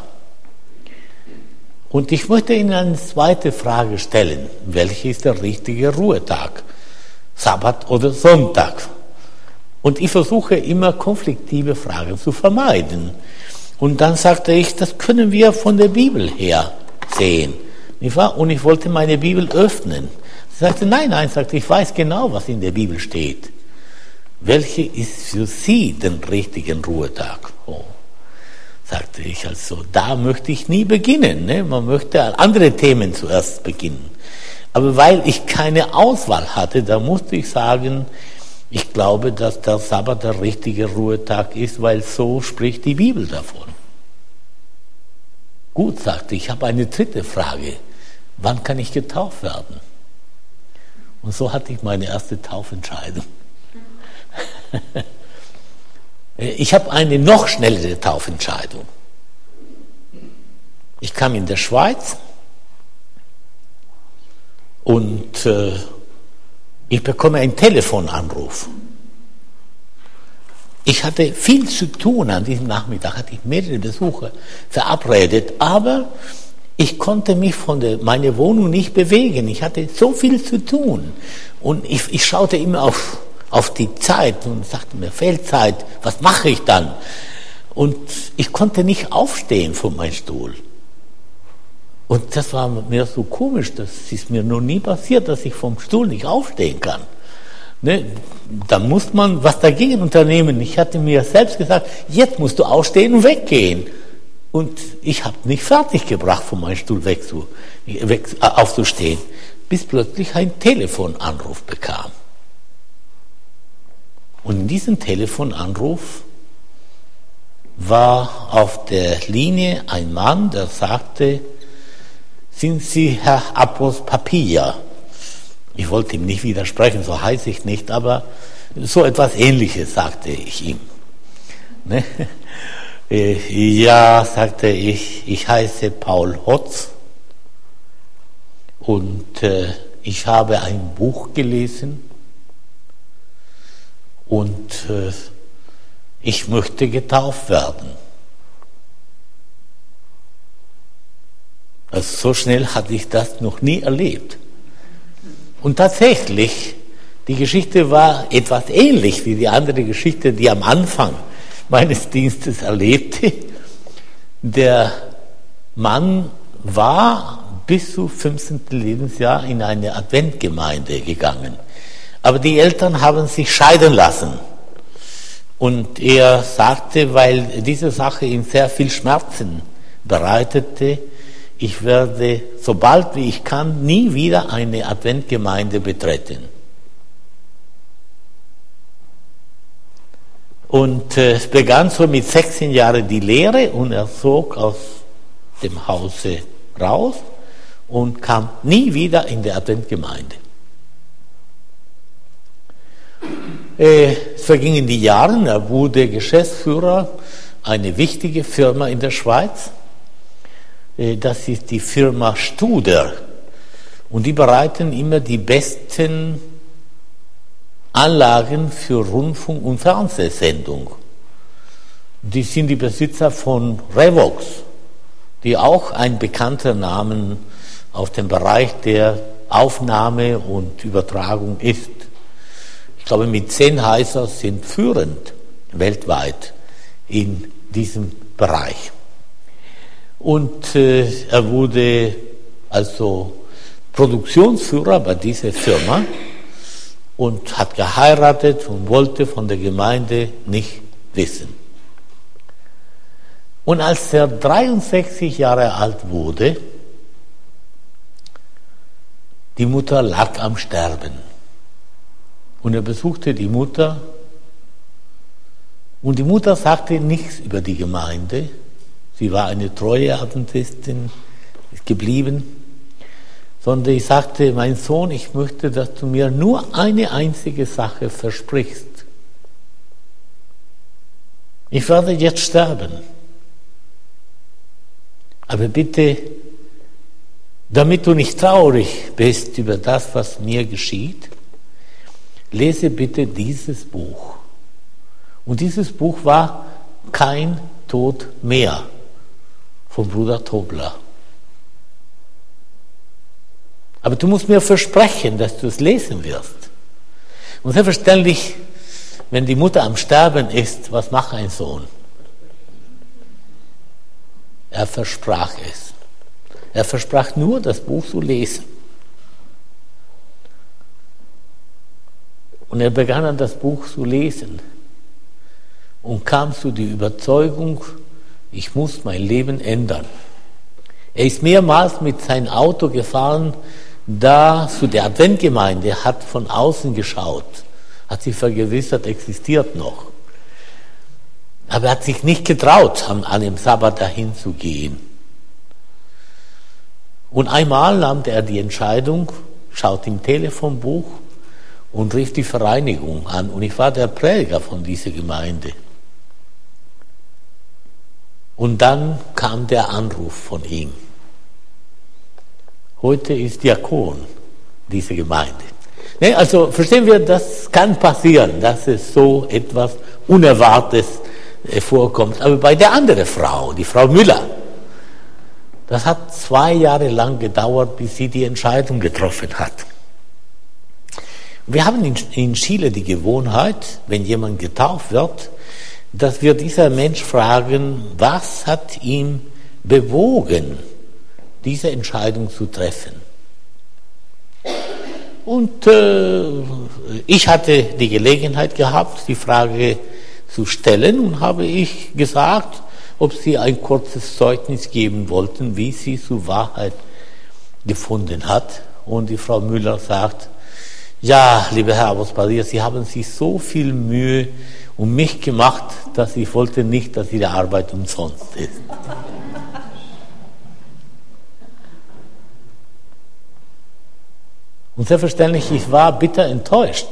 Und ich möchte Ihnen eine zweite Frage stellen. Welcher ist der richtige Ruhetag? Sabbat oder Sonntag? Und ich versuche immer konfliktive Fragen zu vermeiden. Und dann sagte ich, das können wir von der Bibel her sehen. Und ich wollte meine Bibel öffnen. Sie sagte, nein, nein, sagte, ich weiß genau, was in der Bibel steht. Welche ist für Sie den richtigen Ruhetag? Oh. Sagte ich, also da möchte ich nie beginnen. Ne? Man möchte an andere Themen zuerst beginnen. Aber weil ich keine Auswahl hatte, da musste ich sagen, ich glaube, dass der Sabbat der richtige Ruhetag ist, weil so spricht die Bibel davon. Gut, sagte ich, ich habe eine dritte Frage. Wann kann ich getauft werden? Und so hatte ich meine erste Taufentscheidung. Ich habe eine noch schnellere Taufentscheidung. Ich kam in der Schweiz und äh, ich bekomme einen Telefonanruf. Ich hatte viel zu tun an diesem Nachmittag, hatte ich mehrere Besucher verabredet, aber ich konnte mich von der, meiner Wohnung nicht bewegen. Ich hatte so viel zu tun und ich, ich schaute immer auf auf die Zeit und sagte mir, fehlt Zeit, was mache ich dann? Und ich konnte nicht aufstehen von meinem Stuhl. Und das war mir so komisch, das ist mir noch nie passiert, dass ich vom Stuhl nicht aufstehen kann. Ne? Da muss man was dagegen unternehmen. Ich hatte mir selbst gesagt, jetzt musst du aufstehen und weggehen. Und ich habe nicht fertig gebracht, von meinem Stuhl weg zu, weg, äh, aufzustehen, bis plötzlich ein Telefonanruf bekam. Und in diesem Telefonanruf war auf der Linie ein Mann, der sagte, sind Sie Herr Apos Papilla? Ich wollte ihm nicht widersprechen, so heiße ich nicht, aber so etwas Ähnliches sagte ich ihm. Ne? Ja, sagte ich, ich heiße Paul Hotz und äh, ich habe ein Buch gelesen, und äh, ich möchte getauft werden. Also so schnell hatte ich das noch nie erlebt. Und tatsächlich Die Geschichte war etwas ähnlich wie die andere Geschichte, die ich am Anfang meines Dienstes erlebte. Der Mann war bis zu fünfzehnten Lebensjahr in eine Adventgemeinde gegangen. Aber die Eltern haben sich scheiden lassen. Und er sagte, weil diese Sache ihm sehr viel Schmerzen bereitete, ich werde, sobald wie ich kann, nie wieder eine Adventgemeinde betreten. Und äh, es begann so mit sechzehn Jahren die Lehre und er zog aus dem Hause raus und kam nie wieder in die Adventgemeinde. Äh, es vergingen die Jahre, er wurde Geschäftsführer einer wichtigen Firma in der Schweiz. Äh, das ist die Firma Studer. Und die bereiten immer die besten Anlagen für Rundfunk- und Fernsehsendung. Die sind die Besitzer von Revox, die auch ein bekannter Name auf dem Bereich der Aufnahme und Übertragung ist. Ich glaube, mit Sennheiser sind führend weltweit in diesem Bereich. Und äh, er wurde also Produktionsführer bei dieser Firma und hat geheiratet und wollte von der Gemeinde nicht wissen. Und als er dreiundsechzig Jahre alt wurde, die Mutter lag am Sterben. Und er besuchte die Mutter und die Mutter sagte nichts über die Gemeinde. Sie war eine treue Adventistin geblieben. Sondern ich sagte, mein Sohn, ich möchte, dass du mir nur eine einzige Sache versprichst. Ich werde jetzt sterben. Aber bitte, damit du nicht traurig bist über das, was mir geschieht, lese bitte dieses Buch. Und dieses Buch war Kein Tod mehr von Bruder Tobler. Aber du musst mir versprechen, dass du es lesen wirst. Und selbstverständlich, wenn die Mutter am Sterben ist, was macht ein Sohn? Er versprach es. Er versprach nur, das Buch zu lesen. Und er begann dann das Buch zu lesen und kam zu der Überzeugung, ich muss mein Leben ändern. Er ist mehrmals mit seinem Auto gefahren, da zu der Adventgemeinde, hat von außen geschaut, hat sich vergewissert, existiert noch. Aber er hat sich nicht getraut, an einem Sabbat dahin zu gehen. Und einmal nahm er die Entscheidung, schaut im Telefonbuch und rief die Vereinigung an. Und ich war der Prediger von dieser Gemeinde. Und dann kam der Anruf von ihm. Heute ist Diakon diese Gemeinde. Ne, also verstehen wir, das kann passieren, dass es so etwas Unerwartetes äh, vorkommt. Aber bei der anderen Frau, die Frau Müller, das hat zwei Jahre lang gedauert, bis sie die Entscheidung getroffen hat. Wir haben in, in Chile die Gewohnheit, wenn jemand getauft wird, dass wir dieser Mensch fragen, was hat ihn bewogen, diese Entscheidung zu treffen. Und äh, ich hatte die Gelegenheit gehabt, die Frage zu stellen und habe ich gesagt, ob sie ein kurzes Zeugnis geben wollten, wie sie zur Wahrheit gefunden hat. Und die Frau Müller sagt, ja, lieber Herr Apostolia, Sie haben sich so viel Mühe um mich gemacht, dass ich wollte nicht, dass Ihre Arbeit umsonst ist. Und selbstverständlich, ich war bitter enttäuscht,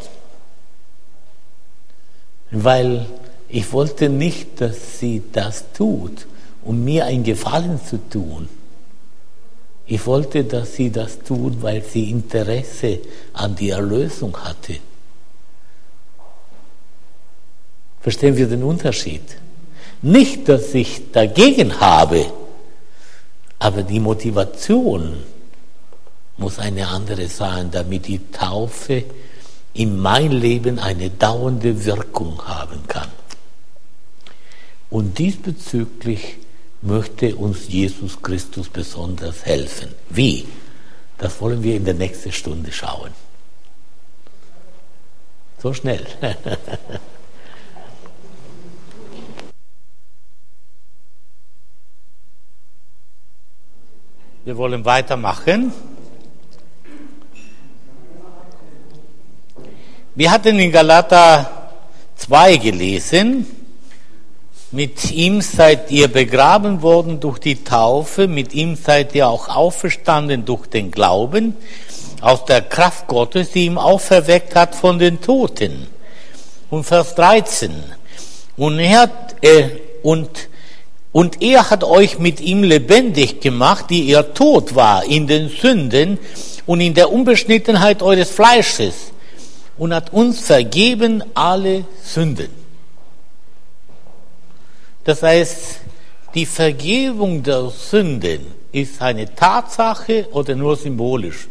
weil ich wollte nicht, dass sie das tut, um mir einen Gefallen zu tun. Ich wollte, dass sie das tut, weil sie Interesse an die Erlösung hatte. Verstehen wir den Unterschied? Nicht, dass ich dagegen habe, aber die Motivation muss eine andere sein, damit die Taufe in mein Leben eine dauernde Wirkung haben kann. Und diesbezüglich möchte uns Jesus Christus besonders helfen. Wie? Das wollen wir in der nächsten Stunde schauen. So schnell. Wir wollen weitermachen. Wir hatten in Galater zwei gelesen. Mit ihm seid ihr begraben worden durch die Taufe, mit ihm seid ihr auch auferstanden durch den Glauben, aus der Kraft Gottes, die ihm auferweckt hat von den Toten. Und Vers dreizehn. Und er hat, äh, und, und er hat euch mit ihm lebendig gemacht, die ihr tot war in den Sünden und in der Unbeschnittenheit eures Fleisches, und hat uns vergeben alle Sünden. Das heißt, die Vergebung der Sünden ist eine Tatsache oder nur symbolisch?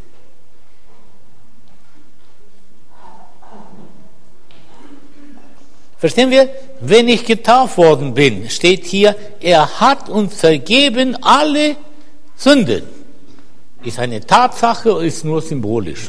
Verstehen wir? Wenn ich getauft worden bin, steht hier, er hat uns vergeben alle Sünden. Ist eine Tatsache oder ist nur symbolisch?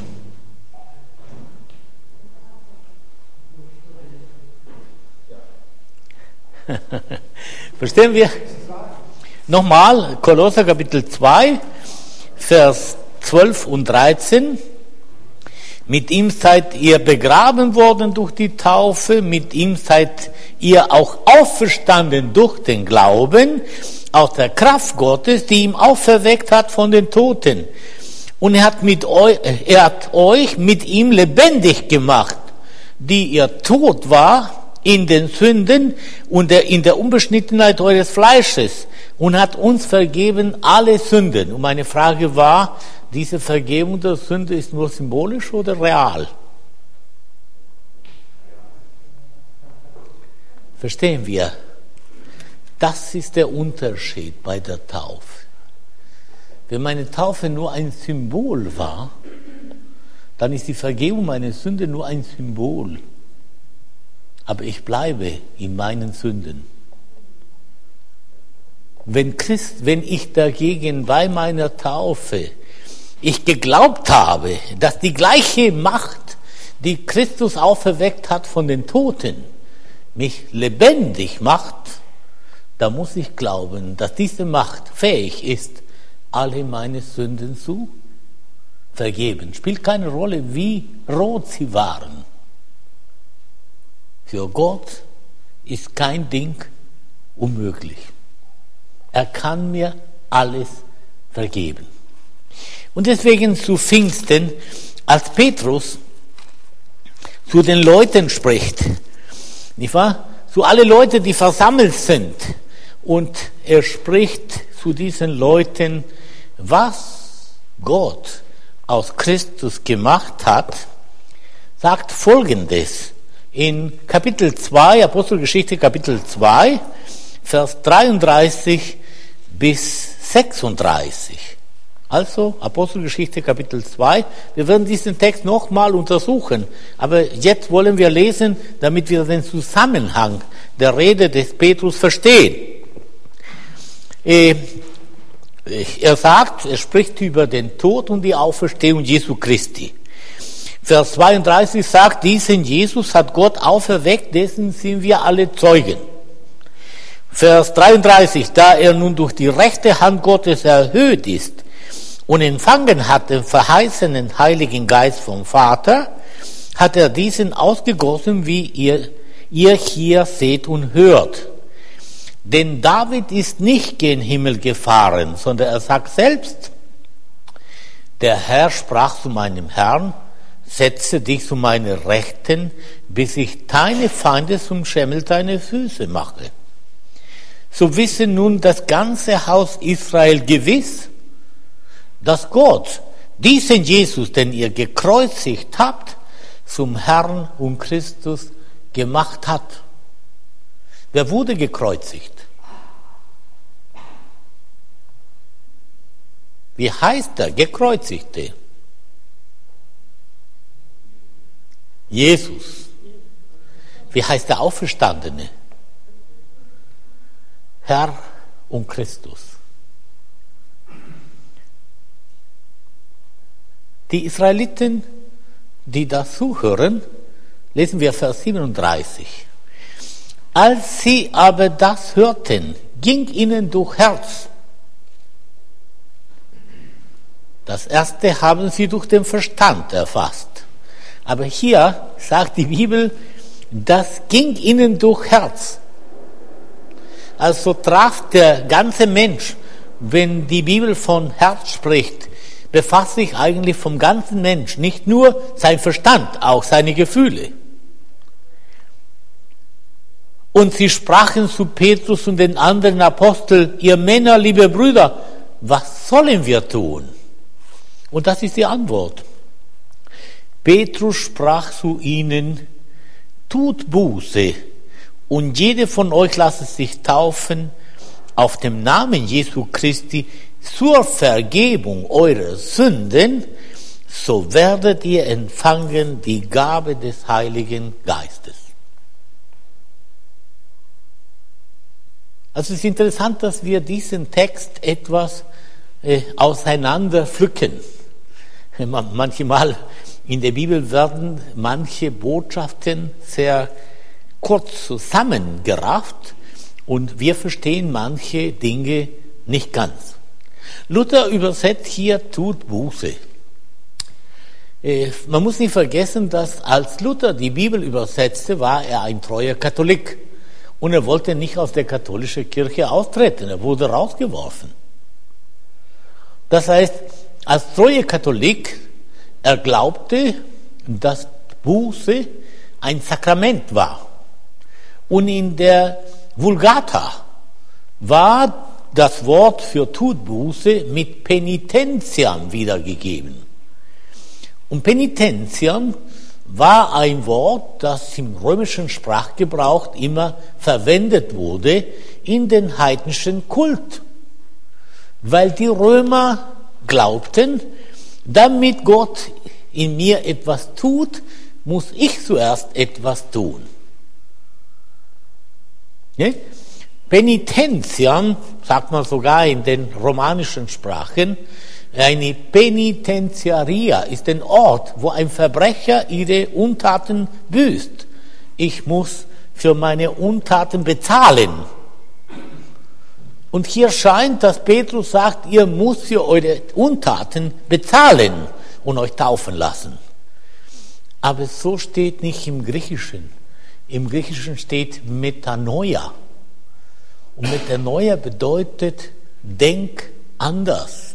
Verstehen wir? Nochmal, Kolosser Kapitel zwei, Vers zwölf und dreizehn. Mit ihm seid ihr begraben worden durch die Taufe, mit ihm seid ihr auch auferstanden durch den Glauben, aus der Kraft Gottes, die ihm auferweckt hat von den Toten. Und er hat, mit euch, er hat euch mit ihm lebendig gemacht, die ihr tot war in den Sünden und der, in der Unbeschnittenheit eures Fleisches, und hat uns vergeben alle Sünden. Und meine Frage war, diese Vergebung der Sünde ist nur symbolisch oder real? Verstehen wir? Das ist der Unterschied bei der Taufe. Wenn meine Taufe nur ein Symbol war, dann ist die Vergebung meiner Sünde nur ein Symbol. Aber ich bleibe in meinen Sünden. Wenn Christ, wenn ich dagegen bei meiner Taufe ich geglaubt habe, dass die gleiche Macht, die Christus auferweckt hat von den Toten, mich lebendig macht, dann muss ich glauben, dass diese Macht fähig ist, alle meine Sünden zu vergeben. Spielt keine Rolle, wie rot sie waren. Für Gott ist kein Ding unmöglich. Er kann mir alles vergeben. Und deswegen zu Pfingsten, als Petrus zu den Leuten spricht, nicht wahr? Zu alle Leute, die versammelt sind, und er spricht zu diesen Leuten, was Gott aus Christus gemacht hat, sagt Folgendes. In Kapitel zwei, Apostelgeschichte Kapitel zwei, Vers dreiunddreißig bis sechsunddreißig. Also Apostelgeschichte Kapitel zwei. Wir werden diesen Text nochmal untersuchen. Aber jetzt wollen wir lesen, damit wir den Zusammenhang der Rede des Petrus verstehen. Er sagt, er spricht über den Tod und die Auferstehung Jesu Christi. Vers zweiunddreißig sagt, diesen Jesus hat Gott auferweckt, dessen sind wir alle Zeugen. Vers dreiunddreißig, da er nun durch die rechte Hand Gottes erhöht ist und empfangen hat den verheißenen Heiligen Geist vom Vater, hat er diesen ausgegossen, wie ihr, ihr hier seht und hört. Denn David ist nicht gen Himmel gefahren, sondern er sagt selbst, der Herr sprach zu meinem Herrn, setze dich zu meiner Rechten, bis ich deine Feinde zum Schemel deiner Füße mache. So wisse nun das ganze Haus Israel gewiss, dass Gott diesen Jesus, den ihr gekreuzigt habt, zum Herrn und Christus gemacht hat. Wer wurde gekreuzigt? Wie heißt der Gekreuzigte? Jesus. Wie heißt der Auferstandene? Herr und Christus. Die Israeliten, die das zuhören, lesen wir Vers siebenunddreißig. Als sie aber das hörten, ging ihnen durch Herz. Das erste haben sie durch den Verstand erfasst. Aber hier sagt die Bibel, das ging ihnen durch Herz. Also traf der ganze Mensch, wenn die Bibel von Herz spricht, befasst sich eigentlich vom ganzen Mensch, nicht nur sein Verstand, auch seine Gefühle. Und sie sprachen zu Petrus und den anderen Aposteln, ihr Männer, liebe Brüder, was sollen wir tun? Und das ist die Antwort. Petrus sprach zu ihnen, tut Buße und jede von euch lasse sich taufen auf dem Namen Jesu Christi zur Vergebung eurer Sünden, so werdet ihr empfangen die Gabe des Heiligen Geistes. Also es ist interessant, dass wir diesen Text etwas äh, auseinander pflücken. Manchmal in der Bibel werden manche Botschaften sehr kurz zusammengerafft und wir verstehen manche Dinge nicht ganz. Luther übersetzt hier, tut Buße. Äh, man muss nicht vergessen, dass als Luther die Bibel übersetzte, war er ein treuer Katholik. Und er wollte nicht aus der katholischen Kirche austreten, er wurde rausgeworfen. Das heißt, als treuer Katholik, er glaubte, dass Buße ein Sakrament war. Und in der Vulgata war das Wort für tut Buße mit Penitentiam wiedergegeben. Und Penitentiam war ein Wort, das im römischen Sprachgebrauch immer verwendet wurde in den heidnischen Kult. Weil die Römer glaubten, damit Gott in mir etwas tut, muss ich zuerst etwas tun. Ne? Penitentiam, sagt man sogar in den romanischen Sprachen, eine Penitentiaria ist ein Ort, wo ein Verbrecher ihre Untaten büßt. Ich muss für meine Untaten bezahlen. Und hier scheint, dass Petrus sagt, ihr müsst für eure Untaten bezahlen und euch taufen lassen. Aber so steht nicht im Griechischen. Im Griechischen steht Metanoia. Und Metanoia bedeutet, denk anders.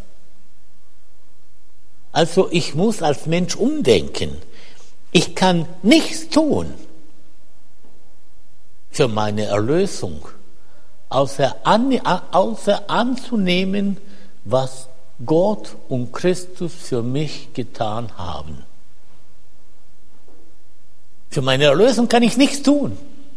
Also ich muss als Mensch umdenken. Ich kann nichts tun für meine Erlösung, außer, an, außer anzunehmen, was Gott und Christus für mich getan haben. Für meine Erlösung kann ich nichts tun.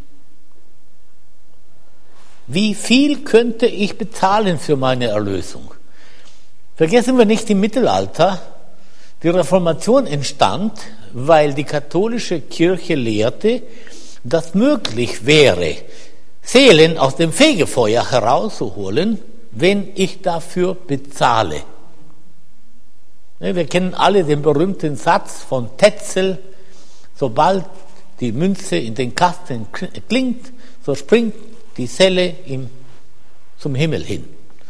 Wie viel könnte ich bezahlen für meine Erlösung? Vergessen wir nicht, im Mittelalter, die Reformation entstand, weil die katholische Kirche lehrte, dass möglich wäre, Seelen aus dem Fegefeuer herauszuholen, wenn ich dafür bezahle. Wir kennen alle den berühmten Satz von Tetzel, sobald die Münze in den Kasten klingt, so springt die Seele im, zum Himmel hin.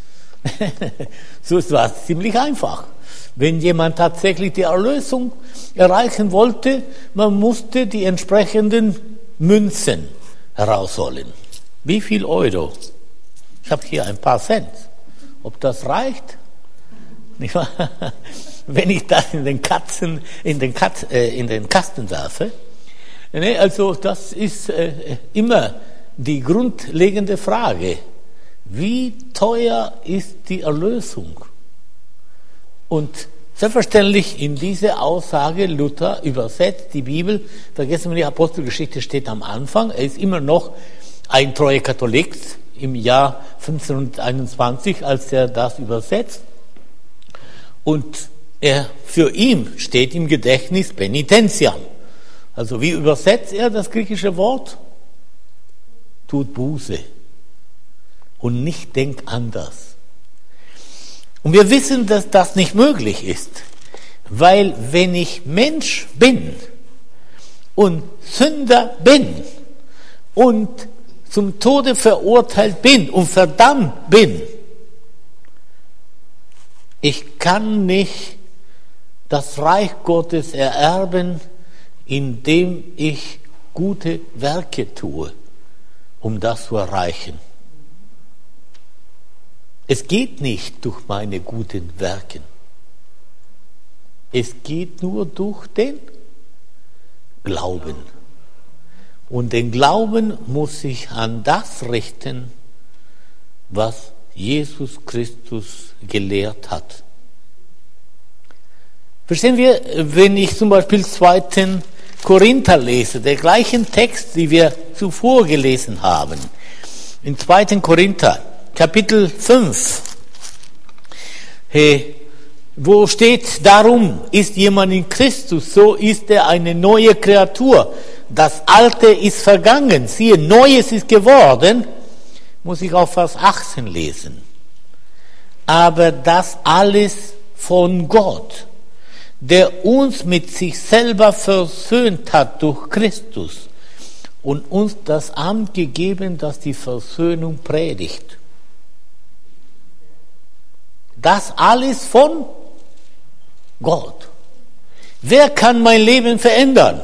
So ist das ziemlich einfach. Wenn jemand tatsächlich die Erlösung erreichen wollte, man musste die entsprechenden Münzen herausholen. Wie viel Euro? Ich habe hier ein paar Cent. Ob das reicht? Wenn ich das in den Katzen, in den, Katz, äh, in den Kasten werfe. Nee, also das ist äh, immer die grundlegende Frage. Wie teuer ist die Erlösung? Und selbstverständlich in diese Aussage, Luther übersetzt die Bibel, vergessen wir, die Apostelgeschichte steht am Anfang, er ist immer noch ein treuer Katholik im Jahr fünfzehnhunderteinundzwanzig, als er das übersetzt. Und er, für ihn steht im Gedächtnis Penitentiam. Also wie übersetzt er das griechische Wort? Tut Buße und nicht denkt anders. Und wir wissen, dass das nicht möglich ist, weil wenn ich Mensch bin und Sünder bin und zum Tode verurteilt bin und verdammt bin, ich kann nicht das Reich Gottes ererben, indem ich gute Werke tue, um das zu erreichen. Es geht nicht durch meine guten Werke. Es geht nur durch den Glauben. Und den Glauben muss ich an das richten, was Jesus Christus gelehrt hat. Verstehen wir, wenn ich zum Beispiel zweiten Korinther lese, der gleichen Text, den wir zuvor gelesen haben, in zweiten Korinther, Kapitel fünf, hey, wo steht, darum ist jemand in Christus, so ist er eine neue Kreatur. Das Alte ist vergangen, siehe, Neues ist geworden, muss ich auf Vers achtzehn lesen. Aber das alles von Gott, der uns mit sich selber versöhnt hat durch Christus und uns das Amt gegeben, das die Versöhnung predigt. Das alles von Gott. Wer kann mein Leben verändern?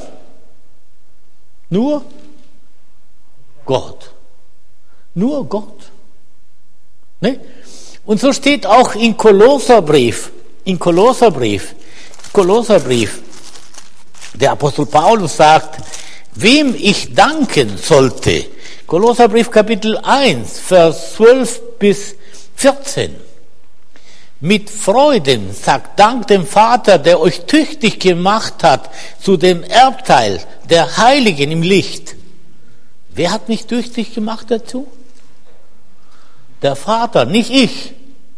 Nur Gott. Nur Gott. Ne? Und so steht auch in Kolosserbrief, in Kolosserbrief, Kolosserbrief, der Apostel Paulus sagt, wem ich danken sollte. Kolosserbrief Kapitel eins, Vers zwölf bis vierzehn. Mit Freuden sagt Dank dem Vater, der euch tüchtig gemacht hat zu dem Erbteil der Heiligen im Licht. Wer hat mich tüchtig gemacht dazu? Der Vater, nicht ich.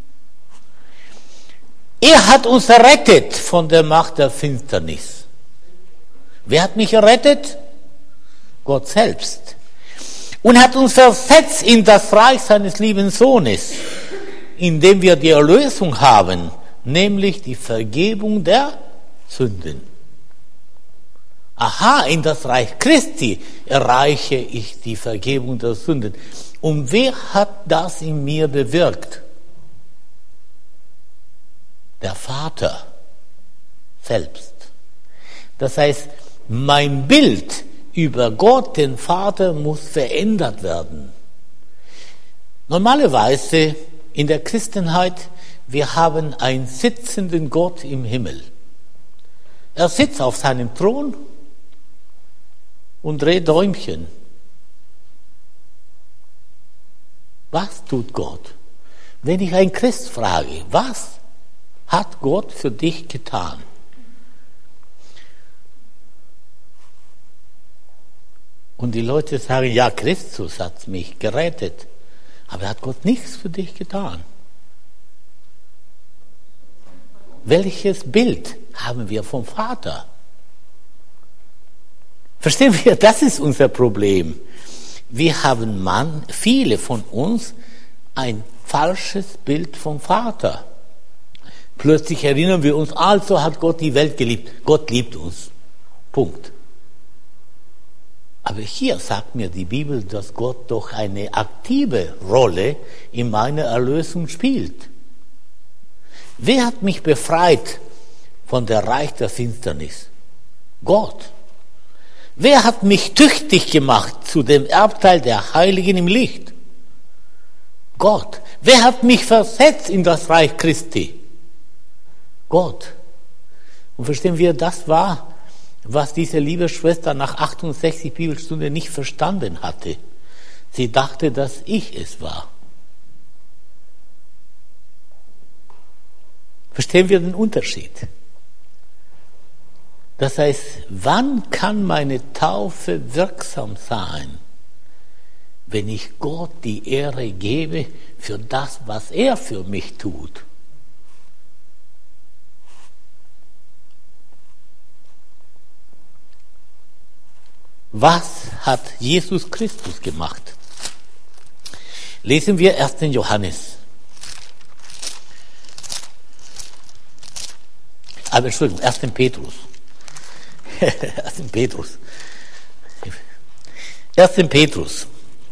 Er hat uns errettet von der Macht der Finsternis. Wer hat mich errettet? Gott selbst. Und hat uns versetzt in das Reich seines lieben Sohnes, indem wir die Erlösung haben, nämlich die Vergebung der Sünden. Aha, in das Reich Christi erreiche ich die Vergebung der Sünden. Und wer hat das in mir bewirkt? Der Vater selbst. Das heißt, mein Bild über Gott, den Vater, muss verändert werden. Normalerweise in der Christenheit, wir haben einen sitzenden Gott im Himmel. Er sitzt auf seinem Thron und dreht Däumchen. Was tut Gott? Wenn ich einen Christ frage, was hat Gott für dich getan? Und die Leute sagen, ja, Christus hat mich gerettet. Aber hat Gott nichts für dich getan? Welches Bild haben wir vom Vater? Verstehen wir, das ist unser Problem. Wir haben, Mann, viele von uns, ein falsches Bild vom Vater. Plötzlich erinnern wir uns, also hat Gott die Welt geliebt. Gott liebt uns. Punkt. Aber hier sagt mir die Bibel, dass Gott doch eine aktive Rolle in meiner Erlösung spielt. Wer hat mich befreit von der Reich der Finsternis? Gott. Wer hat mich tüchtig gemacht zu dem Erbteil der Heiligen im Licht? Gott. Wer hat mich versetzt in das Reich Christi? Gott. Und verstehen wir, das war, was diese liebe Schwester nach achtundsechzig Bibelstunden nicht verstanden hatte. Sie dachte, dass ich es war. Verstehen wir den Unterschied? Das heißt, wann kann meine Taufe wirksam sein? Wenn ich Gott die Ehre gebe für das, was er für mich tut. Was hat Jesus Christus gemacht? Lesen wir ersten Johannes. Aber Entschuldigung, ersten Petrus. ersten Petrus. ersten Petrus.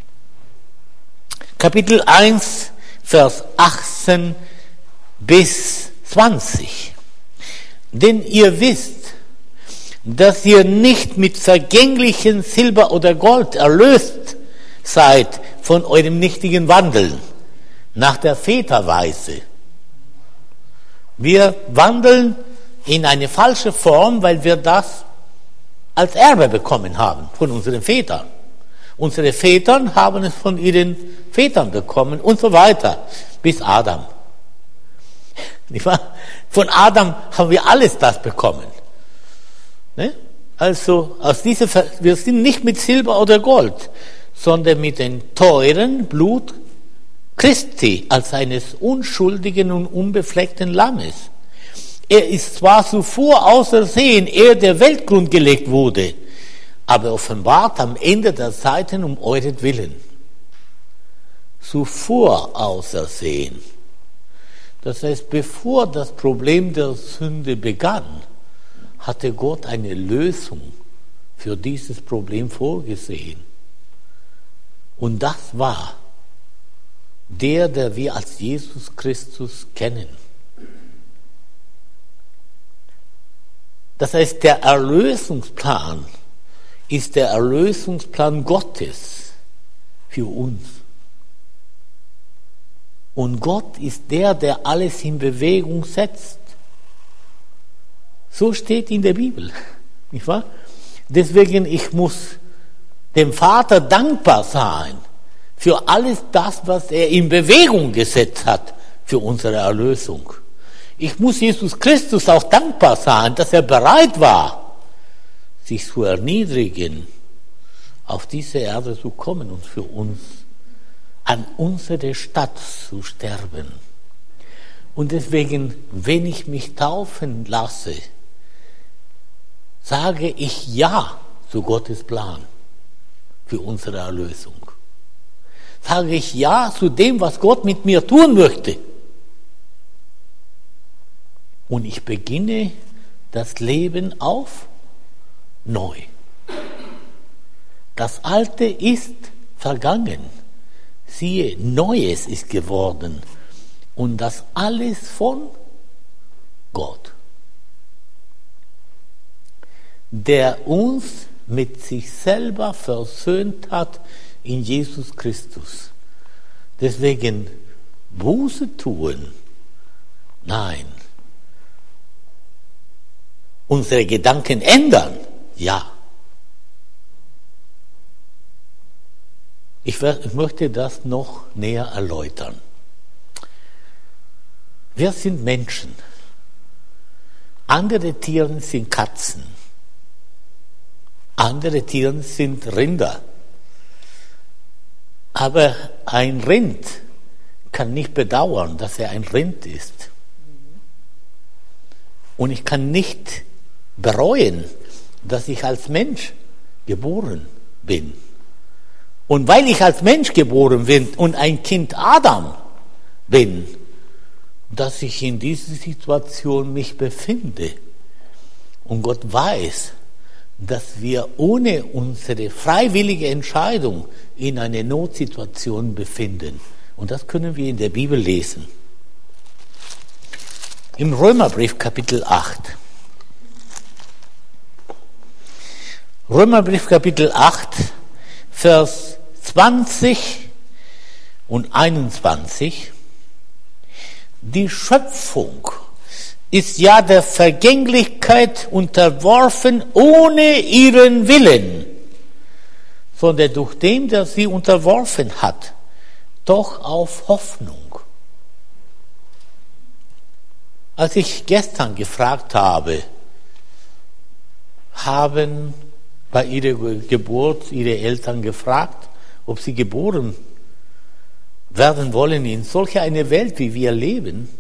Kapitel eins, Vers achtzehn bis zwanzig. Denn ihr wisst, dass ihr nicht mit vergänglichem Silber oder Gold erlöst seid von eurem nichtigen Wandeln nach der Väterweise. Wir wandeln in eine falsche Form, weil wir das als Erbe bekommen haben von unseren Vätern. Unsere Väter haben es von ihren Vätern bekommen und so weiter bis Adam. Nicht wahr? Von Adam haben wir alles das bekommen. Ne? Also aus dieser, wir sind nicht mit Silber oder Gold, sondern mit dem teuren Blut Christi als eines unschuldigen und unbefleckten Lammes. Er ist zwar zuvor ausersehen, ehe der Weltgrund gelegt wurde, aber offenbart am Ende der Zeiten um euretwillen. Zuvor ausersehen. Das heißt, bevor das Problem der Sünde begann, hatte Gott eine Lösung für dieses Problem vorgesehen. Und das war der, der wir als Jesus Christus kennen. Das heißt, der Erlösungsplan ist der Erlösungsplan Gottes für uns. Und Gott ist der, der alles in Bewegung setzt. So steht in der Bibel, nicht wahr? Deswegen, ich muss dem Vater dankbar sein für alles das, was er in Bewegung gesetzt hat für unsere Erlösung. Ich muss Jesus Christus auch dankbar sein, dass er bereit war, sich zu erniedrigen, auf diese Erde zu kommen und für uns an unsere Stadt zu sterben. Und deswegen, wenn ich mich taufen lasse, sage ich Ja zu Gottes Plan für unsere Erlösung. Sage ich Ja zu dem, was Gott mit mir tun möchte. Und ich beginne das Leben auf neu. Das Alte ist vergangen. Siehe, Neues ist geworden. Und das alles von Gott, der uns mit sich selber versöhnt hat in Jesus Christus. Deswegen Buße tun, nein. Unsere Gedanken ändern, ja. Ich, ich möchte das noch näher erläutern. Wir sind Menschen. Andere Tiere sind Katzen. Andere Tiere sind Rinder. Aber ein Rind kann nicht bedauern, dass er ein Rind ist. Und ich kann nicht bereuen, dass ich als Mensch geboren bin. Und weil ich als Mensch geboren bin und ein Kind Adam bin, dass ich in dieser Situation mich befinde. Und Gott weiß, dass wir ohne unsere freiwillige Entscheidung in einer Notsituation befinden. Und das können wir in der Bibel lesen. Im Römerbrief Kapitel acht. Römerbrief Kapitel acht, Vers zwanzig und einundzwanzig. Die Schöpfung ist ja der Vergänglichkeit unterworfen ohne ihren Willen, sondern durch den, der sie unterworfen hat, doch auf Hoffnung. Als ich gestern gefragt habe, haben bei ihrer Geburt ihre Eltern gefragt, ob sie geboren werden wollen in solch eine Welt, wie wir leben.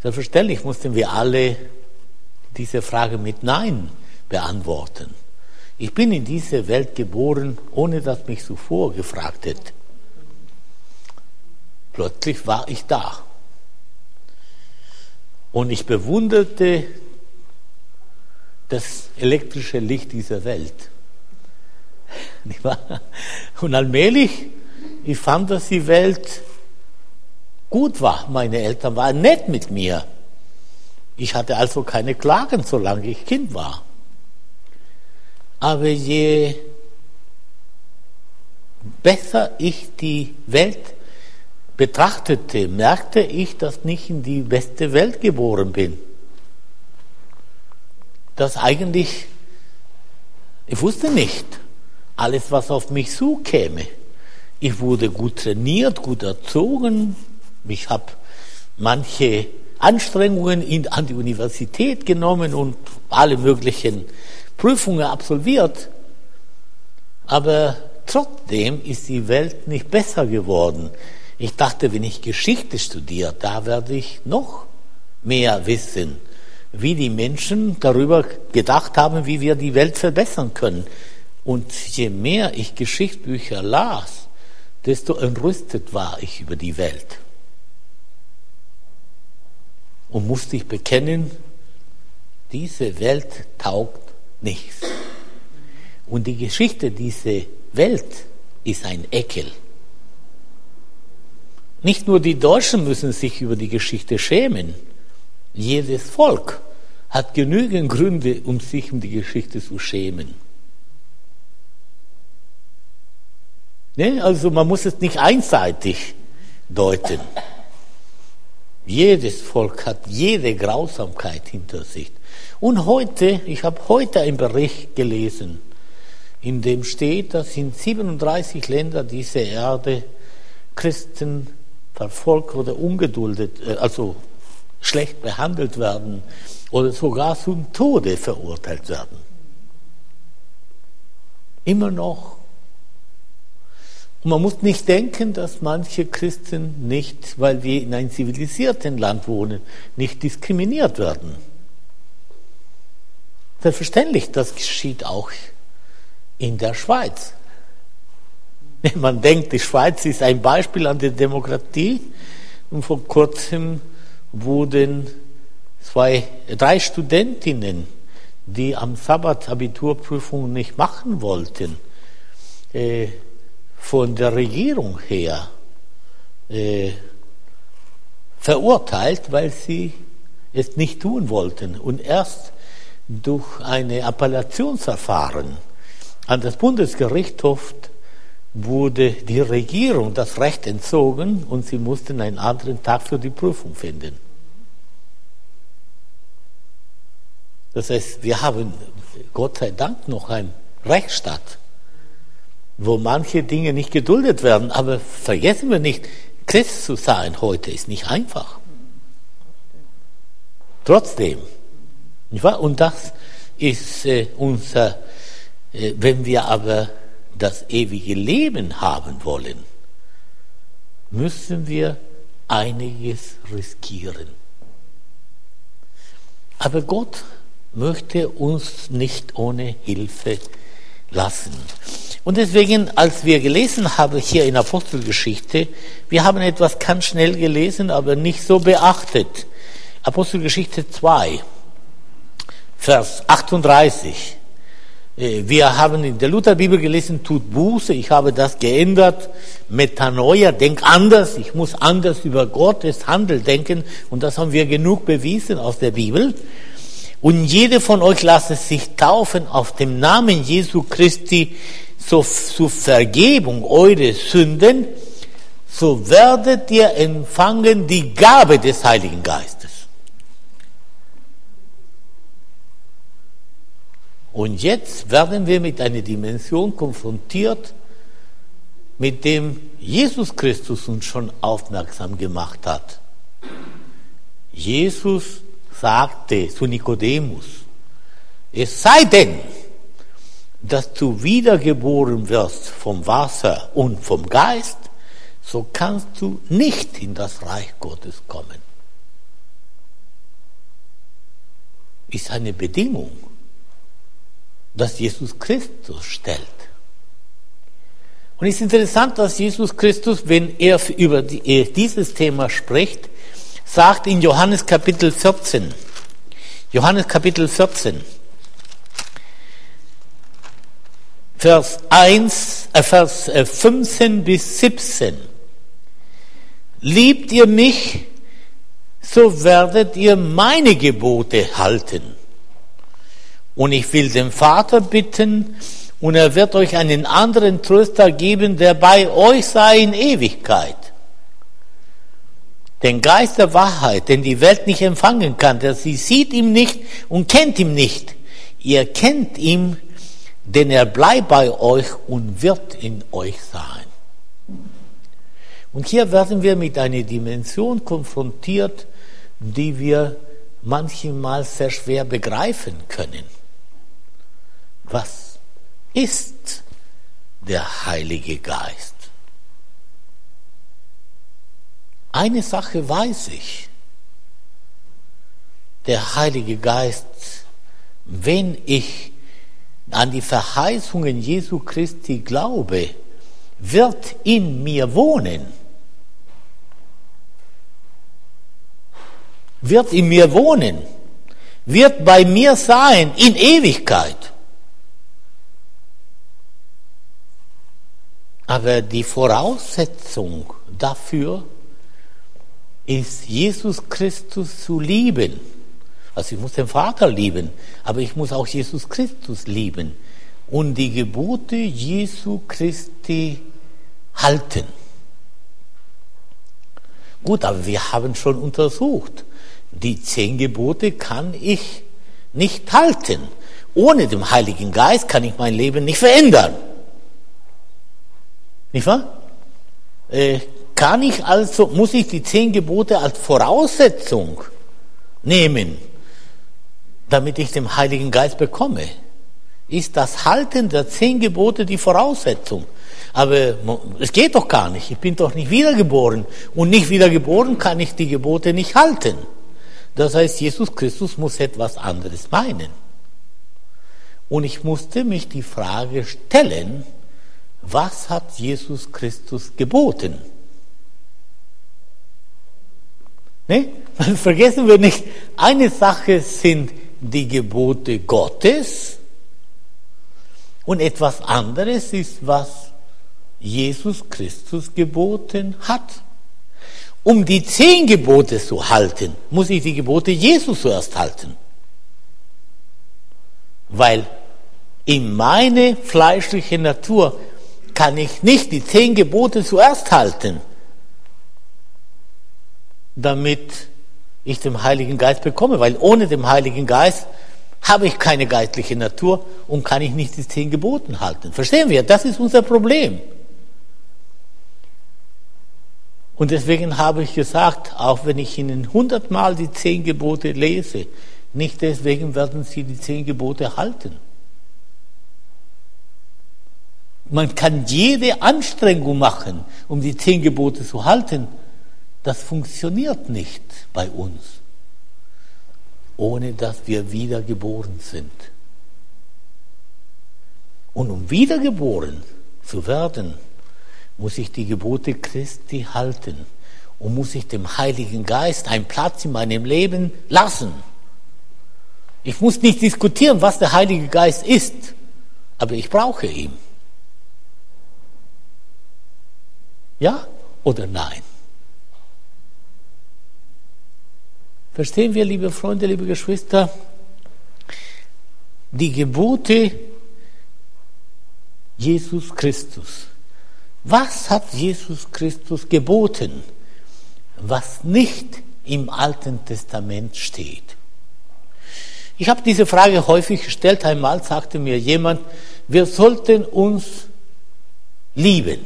Selbstverständlich mussten wir alle diese Frage mit Nein beantworten. Ich bin in diese Welt geboren, ohne dass mich zuvor gefragt hätte. Plötzlich war ich da. Und ich bewunderte das elektrische Licht dieser Welt. Und allmählich, ich fand, dass die Welt gut war. Meine Eltern waren nett mit mir. Ich hatte also keine Klagen, solange ich Kind war. Aber je besser ich die Welt betrachtete, merkte ich, dass ich nicht in die beste Welt geboren bin. Dass eigentlich, ich wusste nicht, alles, was auf mich zukäme. Ich wurde gut trainiert, gut erzogen. Ich habe manche Anstrengungen in, an die Universität genommen und alle möglichen Prüfungen absolviert. Aber trotzdem ist die Welt nicht besser geworden. Ich dachte, wenn ich Geschichte studiere, da werde ich noch mehr wissen, wie die Menschen darüber gedacht haben, wie wir die Welt verbessern können. Und je mehr ich Geschichtsbücher las, desto entrüstet war ich über die Welt. Und musste ich bekennen, diese Welt taugt nichts. Und die Geschichte dieser Welt ist ein Ekel. Nicht nur die Deutschen müssen sich über die Geschichte schämen. Jedes Volk hat genügend Gründe, um sich um die Geschichte zu schämen. Ne? Also man muss es nicht einseitig deuten. Jedes Volk hat jede Grausamkeit hinter sich. Und heute, ich habe heute einen Bericht gelesen, in dem steht, dass in siebenunddreißig Ländern dieser Erde Christen verfolgt oder ungeduldet, also schlecht behandelt werden oder sogar zum Tode verurteilt werden. Immer noch. Und man muss nicht denken, dass manche Christen nicht, weil wir in einem zivilisierten Land wohnen, nicht diskriminiert werden. Selbstverständlich, das geschieht auch in der Schweiz. Man denkt, die Schweiz ist ein Beispiel an der Demokratie. Und vor kurzem wurden zwei, drei Studentinnen, die am Sabbat Abiturprüfung nicht machen wollten, äh, von der Regierung her äh, verurteilt, weil sie es nicht tun wollten. Und erst durch ein Appellationsverfahren an das Bundesgerichtshof wurde die Regierung das Recht entzogen und sie mussten einen anderen Tag für die Prüfung finden. Das heißt, wir haben Gott sei Dank noch einen Rechtsstaat, wo manche Dinge nicht geduldet werden. Aber vergessen wir nicht, Christ zu sein heute ist nicht einfach. Trotzdem. Nicht wahr? Und das ist äh, unser, äh, wenn wir aber das ewige Leben haben wollen, müssen wir einiges riskieren. Aber Gott möchte uns nicht ohne Hilfe lassen. Und deswegen, als wir gelesen haben hier in Apostelgeschichte, wir haben etwas ganz schnell gelesen, aber nicht so beachtet. Apostelgeschichte zwei, Vers achtunddreißig. Wir haben in der Lutherbibel gelesen, tut Buße, ich habe das geändert, Metanoia, denk anders, ich muss anders über Gottes Handel denken und das haben wir genug bewiesen aus der Bibel. Und jeder von euch lasse sich taufen auf dem Namen Jesu Christi so, zur Vergebung eurer Sünden, so werdet ihr empfangen die Gabe des Heiligen Geistes. Und jetzt werden wir mit einer Dimension konfrontiert, mit dem Jesus Christus uns schon aufmerksam gemacht hat. Jesus sagte zu Nikodemus, es sei denn, dass du wiedergeboren wirst vom Wasser und vom Geist, so kannst du nicht in das Reich Gottes kommen. Ist eine Bedingung. das Jesus Christus stellt. Und es ist interessant, dass Jesus Christus, wenn er über dieses Thema spricht, sagt in Johannes Kapitel vierzehn, Johannes Kapitel vierzehn, Vers eins, äh, Vers fünfzehn bis siebzehn. Liebt ihr mich, so werdet ihr meine Gebote halten. Und ich will den Vater bitten, und er wird euch einen anderen Tröster geben, der bei euch sei in Ewigkeit. Den Geist der Wahrheit, den die Welt nicht empfangen kann, der sie sieht ihn nicht und kennt ihn nicht. Ihr kennt ihn, denn er bleibt bei euch und wird in euch sein. Und hier werden wir mit einer Dimension konfrontiert, die wir manchmal sehr schwer begreifen können. Was ist der Heilige Geist? Eine Sache weiß ich. Der Heilige Geist, wenn ich an die Verheißungen Jesu Christi glaube, wird in mir wohnen. Wird in mir wohnen. Wird bei mir sein in Ewigkeit. Aber die Voraussetzung dafür ist, Jesus Christus zu lieben. Also ich muss den Vater lieben, aber ich muss auch Jesus Christus lieben und die Gebote Jesu Christi halten. Gut, aber wir haben schon untersucht, die zehn Gebote kann ich nicht halten. Ohne den Heiligen Geist kann ich mein Leben nicht verändern. Nicht wahr? Äh, kann ich also, muss ich die zehn Gebote als Voraussetzung nehmen, damit ich den Heiligen Geist bekomme? Ist das Halten der zehn Gebote die Voraussetzung? Aber es geht doch gar nicht. Ich bin doch nicht wiedergeboren. Und nicht wiedergeboren kann ich die Gebote nicht halten. Das heißt, Jesus Christus muss etwas anderes meinen. Und ich musste mich die Frage stellen, was hat Jesus Christus geboten? Ne? Vergessen wir nicht, eine Sache sind die Gebote Gottes und etwas anderes ist, was Jesus Christus geboten hat. Um die zehn Gebote zu halten, muss ich die Gebote Jesus zuerst halten. Weil in meine fleischliche Natur kann ich nicht die zehn Gebote zuerst halten, damit ich den Heiligen Geist bekomme. Weil ohne den Heiligen Geist habe ich keine geistliche Natur und kann ich nicht die zehn Gebote halten. Verstehen wir? Das ist unser Problem. Und deswegen habe ich gesagt, auch wenn ich Ihnen hundertmal die zehn Gebote lese, nicht deswegen werden Sie die zehn Gebote halten. Man kann jede Anstrengung machen, um die zehn Gebote zu halten. Das funktioniert nicht bei uns, ohne dass wir wiedergeboren sind. Und um wiedergeboren zu werden, muss ich die Gebote Christi halten und muss ich dem Heiligen Geist einen Platz in meinem Leben lassen. Ich muss nicht diskutieren, was der Heilige Geist ist, aber ich brauche ihn. Ja oder nein? Verstehen wir, liebe Freunde, liebe Geschwister, die Gebote Jesus Christus. Was hat Jesus Christus geboten, was nicht im Alten Testament steht? Ich habe diese Frage häufig gestellt. Einmal sagte mir jemand, wir sollten uns lieben.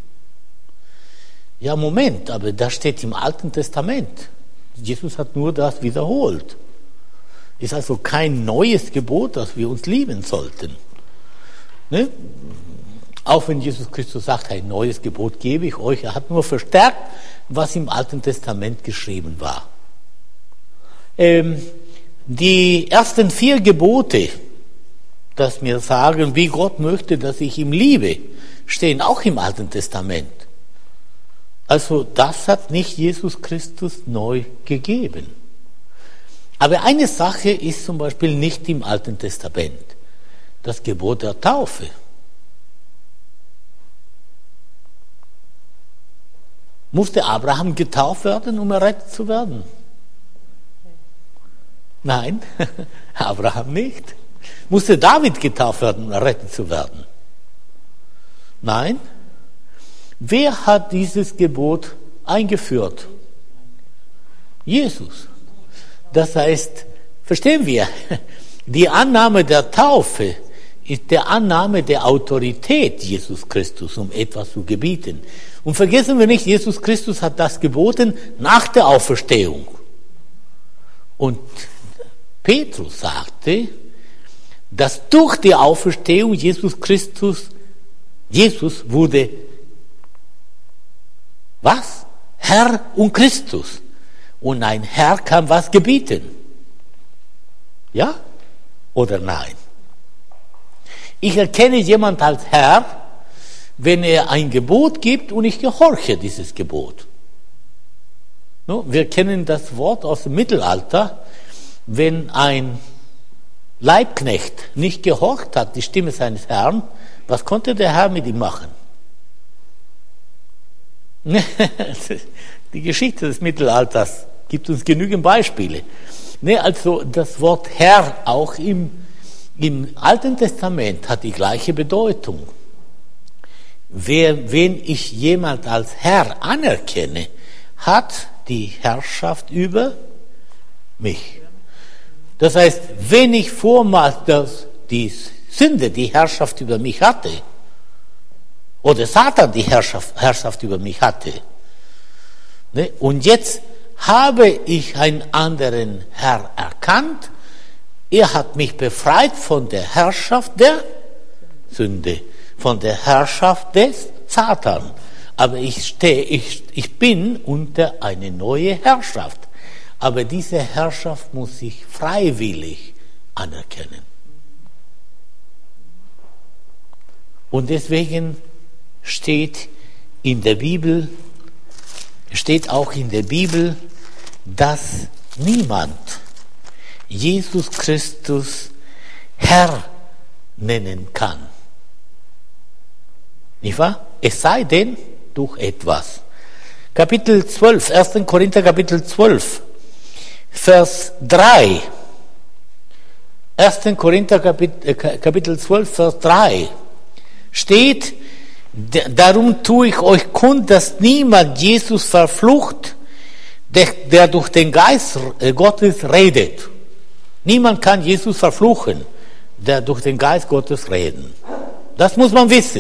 Ja, Moment, aber das steht im Alten Testament. Jesus hat nur das wiederholt. Ist also kein neues Gebot, dass wir uns lieben sollten. Ne? Auch wenn Jesus Christus sagt, ein neues Gebot gebe ich euch, er hat nur verstärkt, was im Alten Testament geschrieben war. Ähm, die ersten vier Gebote dass wir sagen, wie Gott möchte, dass ich ihn liebe, stehen auch im Alten Testament. Also das hat nicht Jesus Christus neu gegeben. Aber eine Sache ist zum Beispiel nicht im Alten Testament. Das Gebot der Taufe. Musste Abraham getauft werden, um errettet zu werden? Nein, Abraham nicht. Musste David getauft werden, um errettet zu werden? Nein. Wer hat dieses Gebot eingeführt? Jesus. Das heißt, verstehen wir, die Annahme der Taufe ist der Annahme der Autorität Jesus Christus, um etwas zu gebieten. Und vergessen wir nicht, Jesus Christus hat das geboten nach der Auferstehung. Und Petrus sagte, dass durch die Auferstehung Jesus Christus, Jesus wurde, was? Herr und Christus. Und ein Herr kann was gebieten. Ja oder nein? Ich erkenne jemand als Herr, wenn er ein Gebot gibt und ich gehorche dieses Gebot. Wir kennen das Wort aus dem Mittelalter, wenn ein Leibknecht nicht gehorcht hat, die Stimme seines Herrn, was konnte der Herr mit ihm machen? Die Geschichte des Mittelalters gibt uns genügend Beispiele. Ne, also das Wort Herr auch im, im Alten Testament hat die gleiche Bedeutung. Wer, wenn ich jemand als Herr anerkenne, hat die Herrschaft über mich. Das heißt, wenn ich vormals dass die Sünde die Herrschaft über mich hatte, oder Satan die Herrschaft, Herrschaft über mich hatte, ne, und jetzt habe ich einen anderen Herr erkannt, er hat mich befreit von der Herrschaft der Sünde, von der Herrschaft des Satan. Aber ich stehe, ich, ich bin unter eine neue Herrschaft. Aber diese Herrschaft muss ich freiwillig anerkennen. Und deswegen steht in der Bibel, steht auch in der Bibel, dass niemand Jesus Christus Herr nennen kann. Nicht wahr? Es sei denn durch etwas. Kapitel zwölf, erster Korinther Kapitel zwölf, Vers drei. erster Korinther Kapitel, Kapitel zwölf, Vers drei steht, darum tue ich euch kund, dass niemand Jesus verflucht, der, der durch den Geist Gottes redet. Niemand kann Jesus verfluchen, der durch den Geist Gottes reden. Das muss man wissen.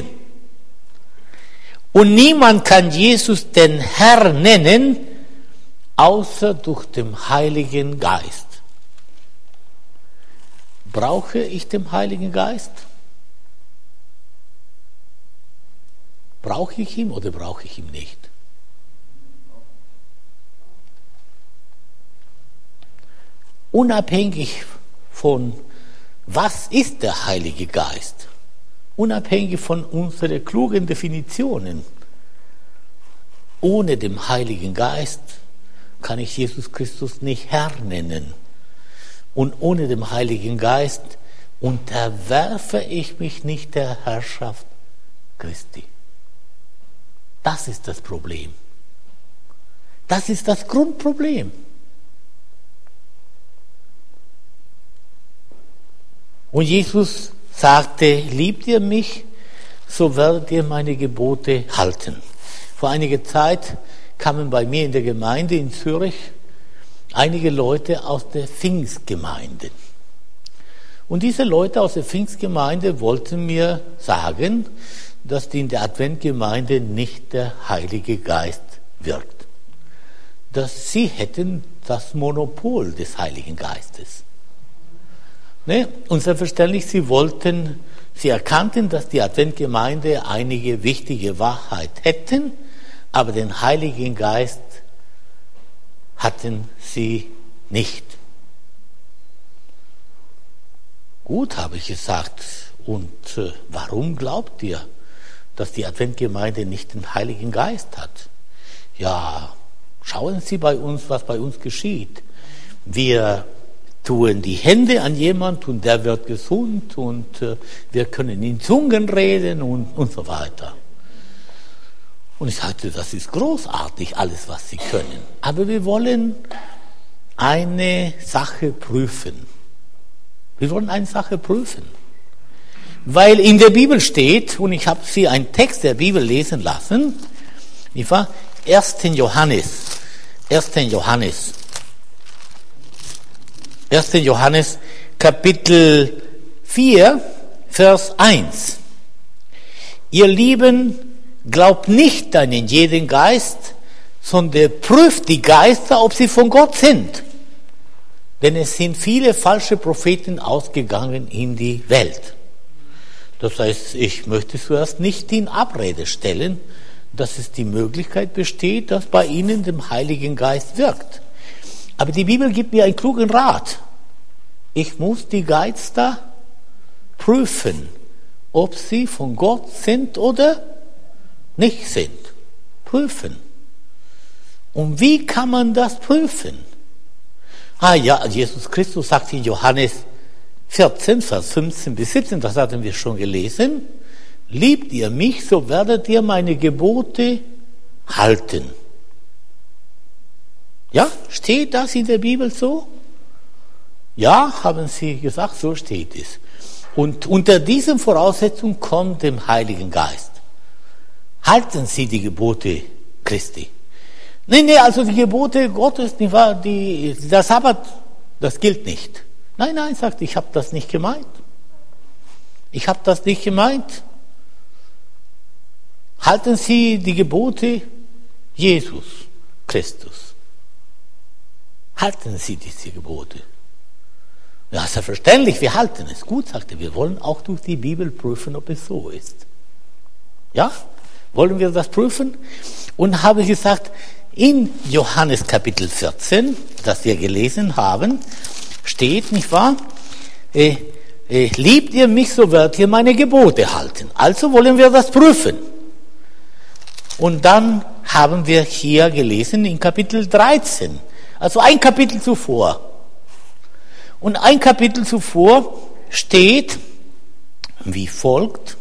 Und niemand kann Jesus den Herr nennen, außer durch den Heiligen Geist. Brauche ich den Heiligen Geist? Brauche ich ihn oder brauche ich ihn nicht? Unabhängig von, was ist der Heilige Geist? Unabhängig von unseren klugen Definitionen. Ohne den Heiligen Geist kann ich Jesus Christus nicht Herr nennen. Und ohne den Heiligen Geist unterwerfe ich mich nicht der Herrschaft Christi. Das ist das Problem. Das ist das Grundproblem. Und Jesus sagte, liebt ihr mich, so werdet ihr meine Gebote halten. Vor einiger Zeit kamen bei mir in der Gemeinde in Zürich einige Leute aus der Pfingstgemeinde. Und diese Leute aus der Pfingstgemeinde wollten mir sagen, dass in der Adventgemeinde nicht der Heilige Geist wirkt. Dass sie hätten das Monopol des Heiligen Geistes. Ne? Und selbstverständlich, sie wollten, sie erkannten, dass die Adventgemeinde einige wichtige Wahrheit hätten, aber den Heiligen Geist hatten sie nicht. Gut, habe ich gesagt. Und äh, warum glaubt ihr, dass die Adventgemeinde nicht den Heiligen Geist hat? Ja, schauen Sie bei uns, was bei uns geschieht. Wir tun die Hände an jemand und der wird gesund und äh, wir können in Zungen reden und, und so weiter. Und ich sagte, das ist großartig, alles, was Sie können. Aber wir wollen eine Sache prüfen. Wir wollen eine Sache prüfen. Weil in der Bibel steht, und ich habe Sie einen Text der Bibel lesen lassen, nicht wahr? erster Johannes. erster Johannes. erster Johannes, Kapitel vier, Vers eins. Ihr Lieben, glaubt nicht an jeden Geist, sondern prüft die Geister, ob sie von Gott sind. Denn es sind viele falsche Propheten ausgegangen in die Welt. Das heißt, ich möchte zuerst nicht in Abrede stellen, dass es die Möglichkeit besteht, dass bei Ihnen der Heilige Geist wirkt. Aber die Bibel gibt mir einen klugen Rat. Ich muss die Geister prüfen, ob sie von Gott sind oder nicht sind. Prüfen. Und wie kann man das prüfen? Ah ja, Jesus Christus sagt in Johannes vierzehn, Vers fünfzehn bis siebzehn, das hatten wir schon gelesen, liebt ihr mich, so werdet ihr meine Gebote halten. Ja, steht das in der Bibel so? Ja, haben sie gesagt, so steht es. Und unter diesen Voraussetzungen kommt dem Heiligen Geist. Halten Sie die Gebote Christi. Nein, nee, also die Gebote Gottes, nicht wahr, die, der Sabbat, das gilt nicht. Nein, nein, sagt, ich habe das nicht gemeint. Ich habe das nicht gemeint. Halten Sie die Gebote Jesus Christus. Halten Sie diese Gebote. Ja, selbstverständlich, wir halten es. Gut, sagte er, wir wollen auch durch die Bibel prüfen, ob es so ist. Ja, wollen wir das prüfen? Und habe gesagt, in Johannes Kapitel vierzehn, das wir gelesen haben, steht, nicht wahr? Äh, äh, liebt ihr mich, so werdet ihr meine Gebote halten. Also wollen wir das prüfen. Und dann haben wir hier gelesen in Kapitel dreizehn, also ein Kapitel zuvor. Und ein Kapitel zuvor steht wie folgt,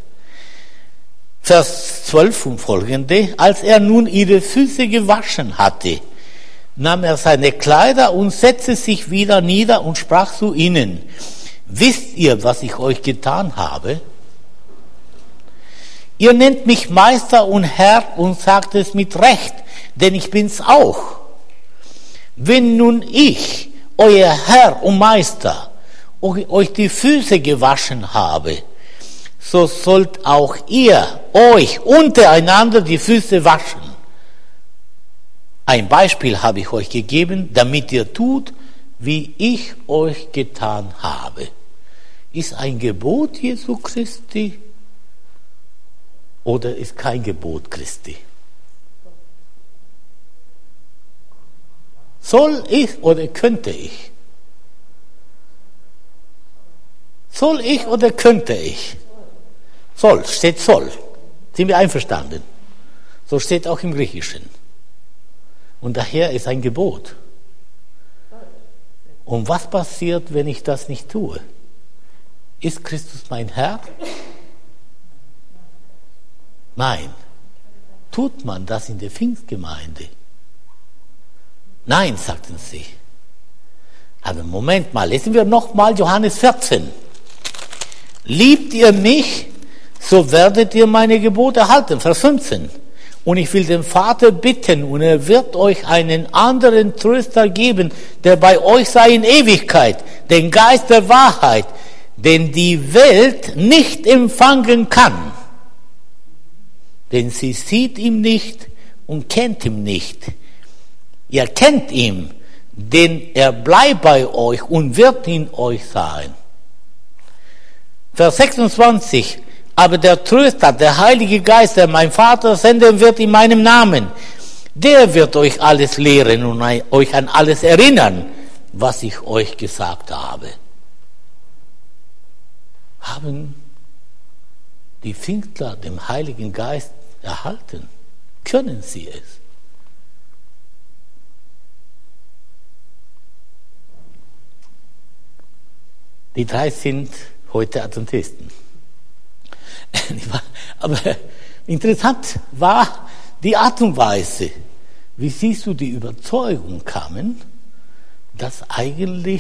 Vers zwölf und folgende, als er nun ihre Füße gewaschen hatte, nahm er seine Kleider und setzte sich wieder nieder und sprach zu ihnen, wisst ihr, was ich euch getan habe? Ihr nennt mich Meister und Herr und sagt es mit Recht, denn ich bin's auch. Wenn nun ich, euer Herr und Meister, euch die Füße gewaschen habe, so sollt auch ihr euch untereinander die Füße waschen. Ein Beispiel habe ich euch gegeben, damit ihr tut, wie ich euch getan habe. Ist ein Gebot Jesu Christi oder ist kein Gebot Christi? Soll ich oder könnte ich? Soll ich oder könnte ich? Soll, steht soll. Sind wir einverstanden? So steht auch im Griechischen. Und daher ist ein Gebot. Und was passiert, wenn ich das nicht tue? Ist Christus mein Herr? Nein. Tut man das in der Pfingstgemeinde? Nein, sagten sie. Aber Moment mal, lesen wir nochmal Johannes vierzehn. Liebt ihr mich, so werdet ihr meine Gebote halten. Vers fünfzehn. Und ich will den Vater bitten, und er wird euch einen anderen Tröster geben, der bei euch sei in Ewigkeit, den Geist der Wahrheit, den die Welt nicht empfangen kann. Denn sie sieht ihn nicht und kennt ihn nicht. Ihr kennt ihn, denn er bleibt bei euch und wird in euch sein. Vers sechsundzwanzig. Aber der Tröster, der Heilige Geist, der mein Vater senden wird in meinem Namen, der wird euch alles lehren und euch an alles erinnern, was ich euch gesagt habe. haben die Pfingstler den Heiligen Geist erhalten? Können sie es? Die drei sind heute Adventisten. Aber interessant war die Art und Weise, wie sie zu der Überzeugung kamen, dass eigentlich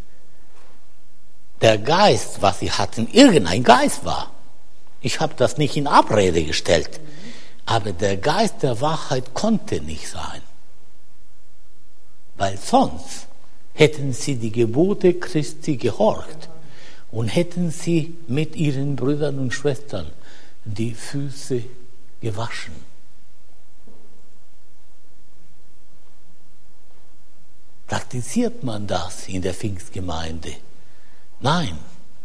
der Geist, was sie hatten, irgendein Geist war. Ich habe das nicht in Abrede gestellt, aber der Geist der Wahrheit konnte nicht sein, weil sonst hätten sie die Gebote Christi gehorcht und hätten sie mit ihren Brüdern und Schwestern die Füße gewaschen. Praktiziert man das in der Pfingstgemeinde? Nein.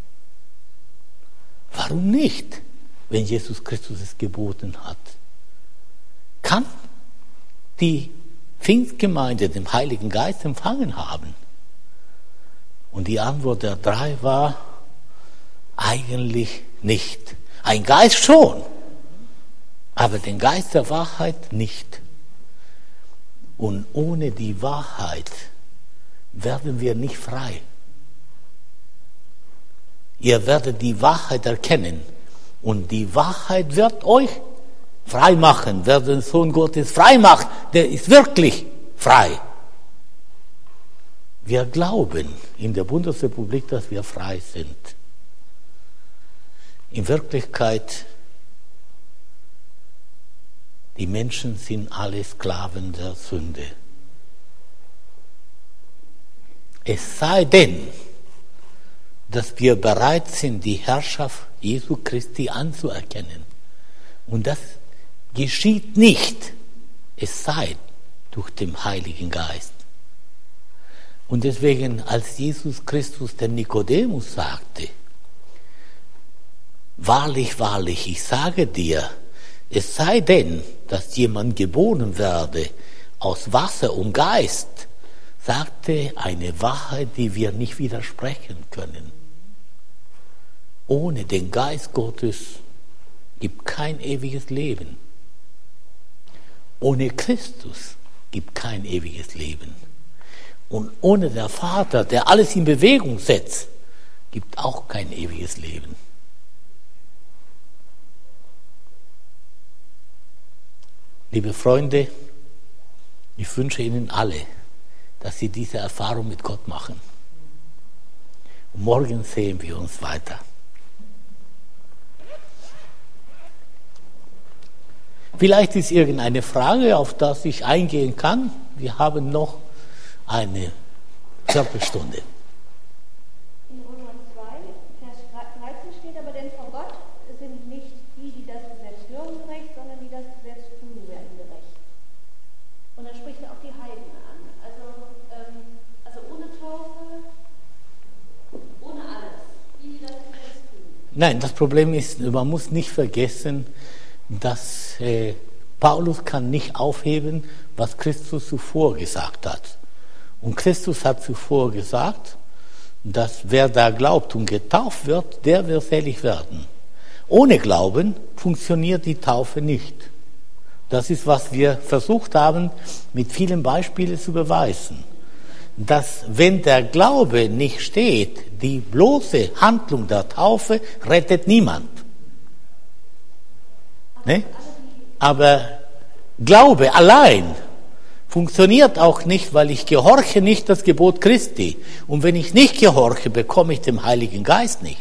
Warum nicht, wenn Jesus Christus es geboten hat? Kann die Pfingstgemeinde den Heiligen Geist empfangen haben? Und die Antwort der drei war, eigentlich nicht. Ein Geist schon, aber den Geist der Wahrheit nicht. Und ohne die Wahrheit werden wir nicht frei. Ihr werdet die Wahrheit erkennen und die Wahrheit wird euch frei machen. Wer den Sohn Gottes frei macht, der ist wirklich frei. Wir glauben in der Bundesrepublik, dass wir frei sind. In Wirklichkeit, die Menschen sind alle Sklaven der Sünde. Es sei denn, dass wir bereit sind, die Herrschaft Jesu Christi anzuerkennen. Und das geschieht nicht, es sei durch den Heiligen Geist. Und deswegen, als Jesus Christus dem Nikodemus sagte, wahrlich, wahrlich, ich sage dir, es sei denn, dass jemand geboren werde aus Wasser und Geist, sagte eine Wahrheit, die wir nicht widersprechen können. Ohne den Geist Gottes gibt kein ewiges Leben. Ohne Christus gibt kein ewiges Leben. Und ohne der Vater, der alles in Bewegung setzt, gibt auch kein ewiges Leben. Liebe Freunde, ich wünsche Ihnen alle, dass Sie diese Erfahrung mit Gott machen. Und morgen sehen wir uns weiter. Vielleicht ist irgendeine Frage, auf die ich eingehen kann. Wir haben noch eine Viertelstunde. In Römer zwei, Vers dreizehn steht aber, denn vor Gott sind nicht die, die das Gesetz hören, gerecht, sondern die das Gesetz tun, werden gerecht. Und da spricht er auch die Heiden an. Also, ähm, also ohne Taufe, ohne alles. Die, die das Gesetz tun. Nein, das Problem ist, man muss nicht vergessen, dass äh, Paulus kann nicht aufheben, was Christus zuvor gesagt hat. Und Christus hat zuvor gesagt, dass wer da glaubt und getauft wird, der wird selig werden. Ohne Glauben funktioniert die Taufe nicht. Das ist, was wir versucht haben, mit vielen Beispielen zu beweisen. Dass wenn der Glaube nicht steht, die bloße Handlung der Taufe rettet niemand. Ne? Aber Glaube allein funktioniert auch nicht, weil ich gehorche nicht das Gebot Christi. Und wenn ich nicht gehorche, bekomme ich den Heiligen Geist nicht.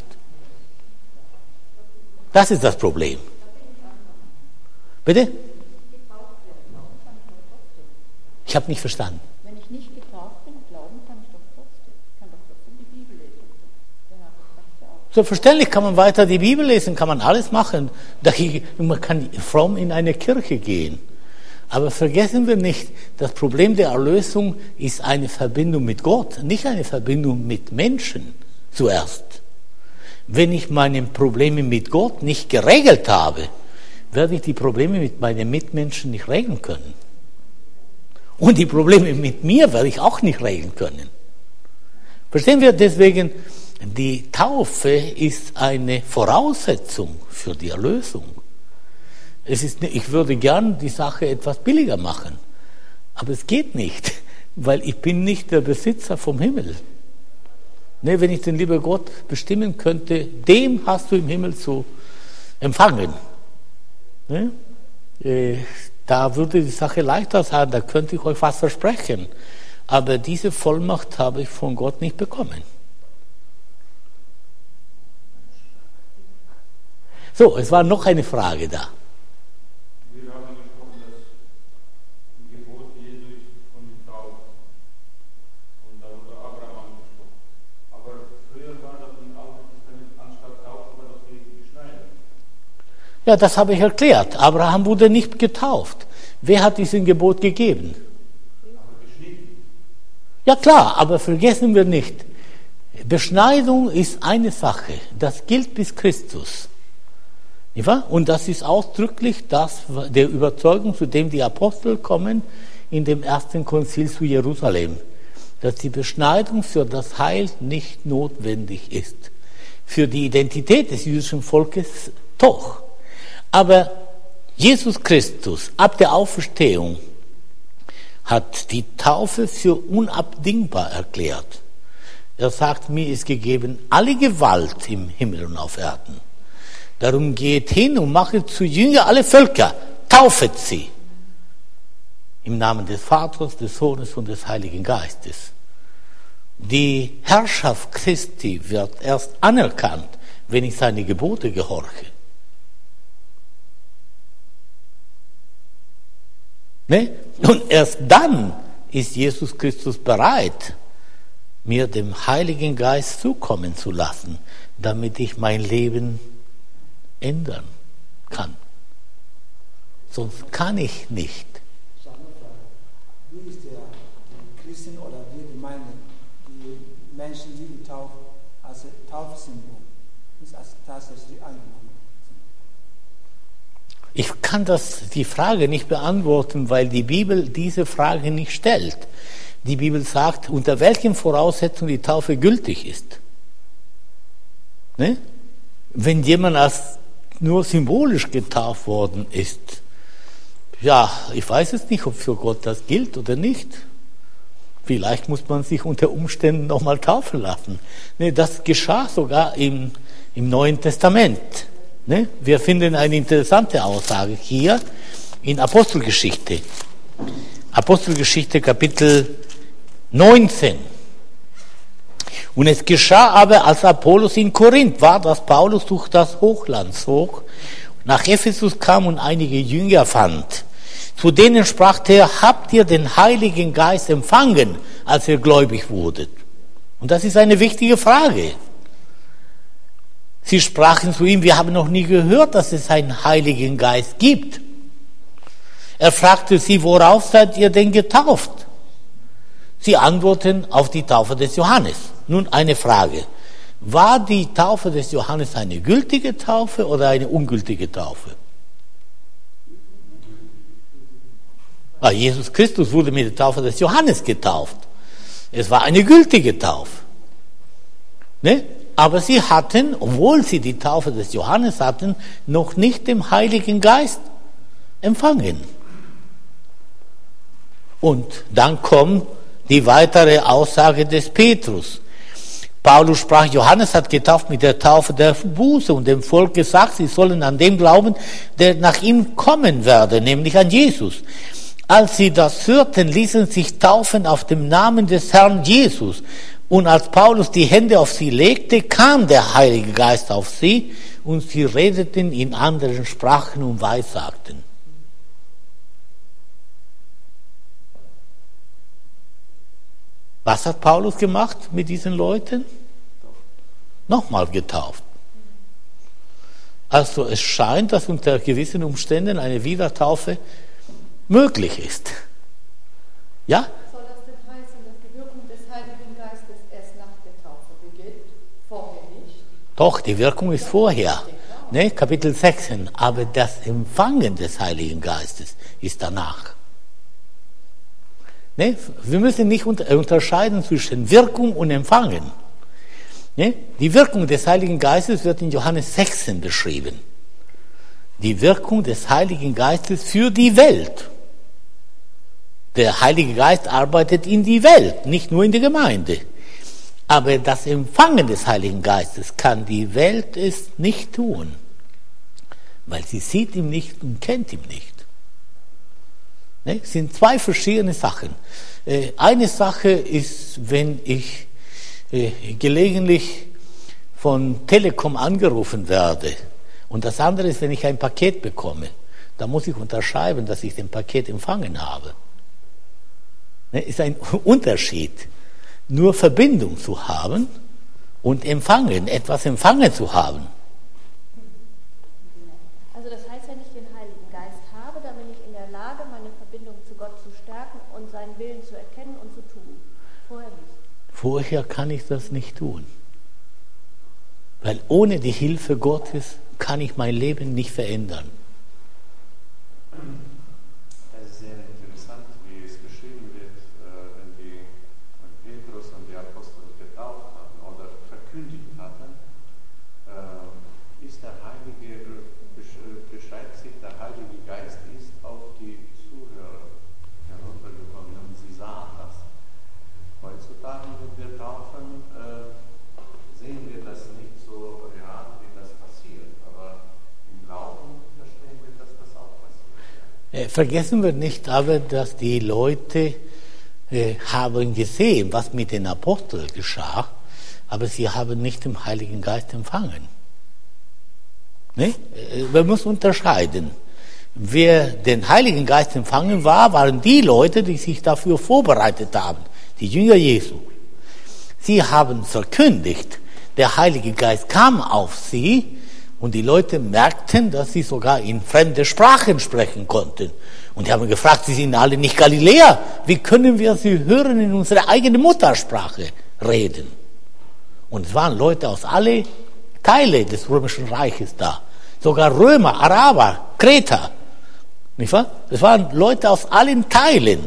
Das ist das Problem. Bitte? Ich habe nicht verstanden. Wenn ich nicht getauft bin, glauben kann ich doch trotzdem. Ich kann doch trotzdem die Bibel lesen. Ja, das ist ja auch. Selbstverständlich kann man weiter die Bibel lesen, kann man alles machen. Man kann fromm in eine Kirche gehen. Aber vergessen wir nicht, das Problem der Erlösung ist eine Verbindung mit Gott, nicht eine Verbindung mit Menschen zuerst. Wenn ich meine Probleme mit Gott nicht geregelt habe, werde ich die Probleme mit meinen Mitmenschen nicht regeln können. Und die Probleme mit mir werde ich auch nicht regeln können. Verstehen wir deswegen, Die Taufe ist eine Voraussetzung für die Erlösung. Es ist, ich würde gern die Sache etwas billiger machen, aber es geht nicht, weil ich bin nicht der Besitzer vom Himmel. Ne, wenn ich den lieben Gott bestimmen könnte, dem hast du im Himmel zu empfangen. Ne? Äh, da würde die Sache leichter sein, da könnte ich euch was versprechen. Aber diese Vollmacht habe ich von Gott nicht bekommen. So, es war noch eine Frage da. Wir haben gesprochen, dass ein Gebot Jesu von der Taufe. Und da wurde Abraham angesprochen. Aber früher war das im Alten Testament anstatt Taufe war das die Beschneidung. Ja, das habe ich erklärt. Abraham wurde nicht getauft. Wer hat diesen Gebot gegeben? Ja klar, aber vergessen wir nicht, Beschneidung ist eine Sache, das gilt bis Christus. Nicht wahr? Und das ist ausdrücklich das, der Überzeugung, zu dem die Apostel kommen in dem ersten Konzil zu Jerusalem, dass die Beschneidung für das Heil nicht notwendig ist. Für die Identität des jüdischen Volkes doch. Aber Jesus Christus ab der Auferstehung hat die Taufe für unabdingbar erklärt. Er sagt, mir ist gegeben alle Gewalt im Himmel und auf Erden. Darum geht hin und macht zu Jünger alle Völker, taufet sie. Im Namen des Vaters, des Sohnes und des Heiligen Geistes. Die Herrschaft Christi wird erst anerkannt, wenn ich seine Gebote gehorche. Ne? Und erst dann ist Jesus Christus bereit, mir den Heiligen Geist zukommen zu lassen, damit ich mein Leben ändern kann. Sonst kann ich nicht. Wie ist der die Christen oder wir Gemeinde, die Menschen, die die Taufe als Taufsymbol, nicht als tatsächlich angenommen? Ich kann das, die Frage nicht beantworten, weil die Bibel diese Frage nicht stellt. Die Bibel sagt, unter welchen Voraussetzungen die Taufe gültig ist. Ne? Wenn jemand als nur symbolisch getauft worden ist, ja, ich weiß es nicht, ob für Gott das gilt oder nicht. Vielleicht muss man sich unter Umständen nochmal taufen lassen. Ne, das geschah sogar im, im Neuen Testament. Ne? Wir finden eine interessante Aussage hier in Apostelgeschichte. Apostelgeschichte Kapitel neunzehn. Und es geschah aber, als Apollos in Korinth war, dass Paulus durch das Hochland zog, nach Ephesus kam und einige Jünger fand. Zu denen sprach er, habt ihr den Heiligen Geist empfangen, als ihr gläubig wurdet? Und das ist eine wichtige Frage. Sie sprachen zu ihm, wir haben noch nie gehört, dass es einen Heiligen Geist gibt. Er fragte sie, worauf seid ihr denn getauft? Sie antworten auf die Taufe des Johannes. Nun eine Frage. War die Taufe des Johannes eine gültige Taufe oder eine ungültige Taufe? Ah, Jesus Christus wurde mit der Taufe des Johannes getauft. Es war eine gültige Taufe. Ne? Aber sie hatten, obwohl sie die Taufe des Johannes hatten, noch nicht den Heiligen Geist empfangen. Und dann kommt die weitere Aussage des Petrus. Paulus sprach, Johannes hat getauft mit der Taufe der Buße und dem Volk gesagt, sie sollen an dem glauben, der nach ihm kommen werde, nämlich an Jesus. Als sie das hörten, ließen sich taufen auf dem Namen des Herrn Jesus. Und als Paulus die Hände auf sie legte, kam der Heilige Geist auf sie und sie redeten in anderen Sprachen und weissagten. Was hat Paulus gemacht mit diesen Leuten? Nochmal getauft. Also es scheint, dass unter gewissen Umständen eine Wiedertaufe möglich ist. Ja? Soll das denn heißen, dass die Wirkung des Heiligen Geistes erst nach der Taufe beginnt? Vorher nicht? Doch, die Wirkung ist vorher. Ne, Kapitel sechzehn. Aber das Empfangen des Heiligen Geistes ist danach. Ne, wir müssen nicht unter, unterscheiden zwischen Wirkung und Empfangen. Ne? Die Wirkung des Heiligen Geistes wird in Johannes sechzehn beschrieben. Die Wirkung des Heiligen Geistes für die Welt. Der Heilige Geist arbeitet in die Welt, nicht nur in die Gemeinde. Aber das Empfangen des Heiligen Geistes kann die Welt es nicht tun, weil sie sieht ihn nicht und kennt ihn nicht. Ne? Es sind zwei verschiedene Sachen. Äh, eine Sache ist, wenn ich äh, gelegentlich von Telekom angerufen werde, und das andere ist, wenn ich ein Paket bekomme. Da muss ich unterschreiben, dass ich den Paket empfangen habe. Ne? Ist ein Unterschied. Nur Verbindung zu haben und empfangen, etwas empfangen zu haben. Also das heißt, wenn ich den Heiligen Geist habe, dann bin ich in der Lage, meine Verbindung zu Gott zu stärken und seinen Willen zu erkennen und zu tun. Vorher nicht. Vorher kann ich das nicht tun. Weil ohne die Hilfe Gottes kann ich mein Leben nicht verändern. Es ist sehr interessant, wie es geschrieben wird, wenn die Petrus und die Apostel getauft haben oder verkündigt hatten, ist der Heilige, beschreibt sich, der Heilige Geist ist auf die Zuhörer heruntergekommen und sie sahen das. Heutzutage, wenn wir taufen, sehen wir das nicht so real, wie das passiert, aber im Glauben verstehen wir, dass das auch passiert. Vergessen wir nicht aber, dass die Leute äh, haben gesehen, was mit den Aposteln geschah, aber sie haben nicht den Heiligen Geist empfangen. Ne? Wir müssen unterscheiden. Wer den Heiligen Geist empfangen war, waren die Leute, die sich dafür vorbereitet haben, die Jünger Jesu. Sie haben verkündigt, der Heilige Geist kam auf sie und die Leute merkten, dass sie sogar in fremde Sprachen sprechen konnten. Und die haben gefragt, sie sind alle nicht Galiläer, wie können wir sie hören in unserer eigenen Muttersprache reden? Und es waren Leute aus allen Teilen des Römischen Reiches da. Sogar Römer, Araber, Kreter. Nicht wahr? Es waren Leute aus allen Teilen.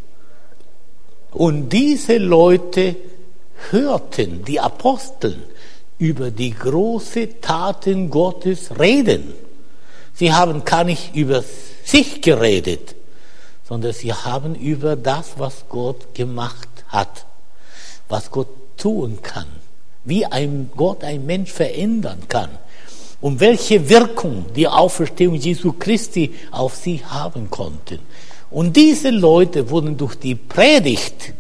Und diese Leute hörten die Apostel über die großen Taten Gottes reden. Sie haben gar nicht über sich geredet, sondern sie haben über das, was Gott gemacht hat, was Gott tun kann, wie ein Gott ein Mensch verändern kann und welche Wirkung die Auferstehung Jesu Christi auf sie haben konnten. Und diese Leute wurden durch die Predigt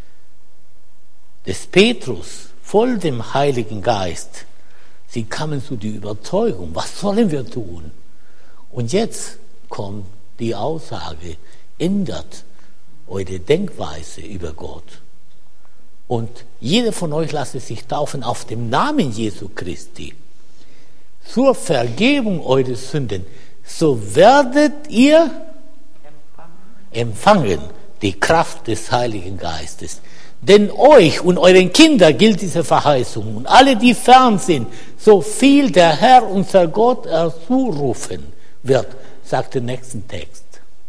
des Petrus voll dem Heiligen Geist. Sie kamen zu der Überzeugung, was sollen wir tun? Und jetzt kommt die Aussage, ändert eure Denkweise über Gott. Und jeder von euch lasse sich taufen auf dem Namen Jesu Christi zur Vergebung eurer Sünden. So werdet ihr empfangen die Kraft des Heiligen Geistes. Denn euch und euren Kindern gilt diese Verheißung. Und alle, die fern sind, so viel der Herr, unser Gott, zurufen wird, sagt der nächste Text.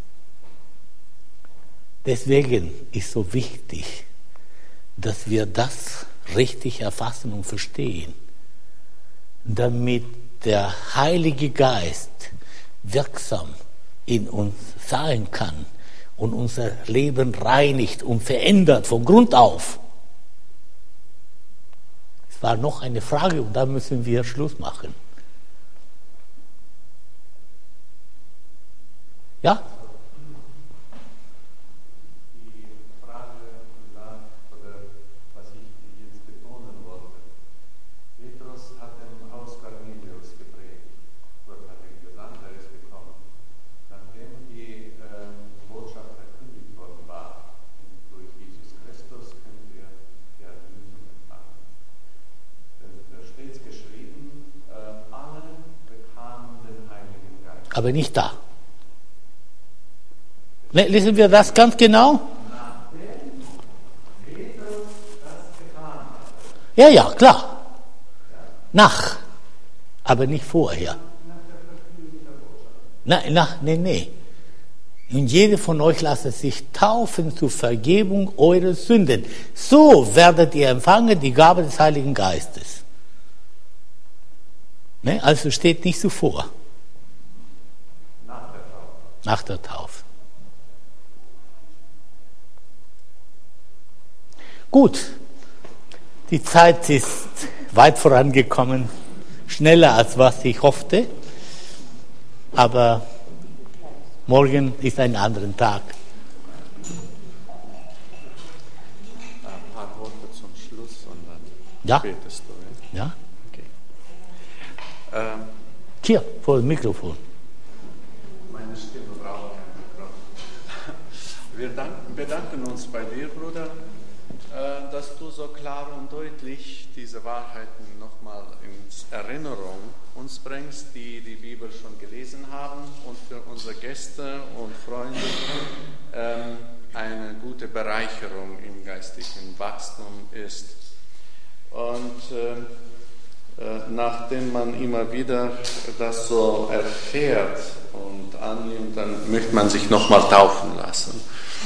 Deswegen ist so wichtig, dass wir das richtig erfassen und verstehen, damit der Heilige Geist wirksam in uns sein kann und unser Leben reinigt und verändert von Grund auf. Es war noch eine Frage und da müssen wir Schluss machen. Ja? Die Frage lag, oder was ich jetzt betonen wollte. Petrus hat im Haus Cornelius gepredigt. Gott hat ihm gesandt, er ist gekommen. Nachdem die äh, Botschaft verkündigt worden war, durch Jesus Christus können wir die Erlösung empfangen. Da steht es geschrieben, äh, alle bekamen den Heiligen Geist. Aber nicht da. Lesen wir das ganz genau? Nachdem Petrus das getan hat. Ja, ja, klar. Nach. Aber nicht vorher. Nein, nach, nee, nee. Und jeder von euch lasse sich taufen zur Vergebung eurer Sünden. So werdet ihr empfangen die Gabe des Heiligen Geistes. Ne? Also steht nicht so vor. Nach der Taufe. Nach der Taufe. Gut, die Zeit ist weit vorangekommen, schneller als was ich hoffte, aber morgen ist ein anderer Tag. Ein paar Worte zum Schluss und dann Ja? betest du. Ja? Ja? Okay. Ähm, Hier, vor dem Mikrofon. meine Stimme braucht kein Mikrofon. Wir danken, bedanken uns bei dir, Bruder, äh, dass du so klar und deutlich diese Wahrheiten nochmal in Erinnerung uns bringst, die die Bibel schon gelesen haben und für unsere Gäste und Freunde ähm, eine gute Bereicherung im geistlichen Wachstum ist. Und äh, äh, nachdem man immer wieder das so erfährt und annimmt, dann möchte man sich nochmal taufen lassen.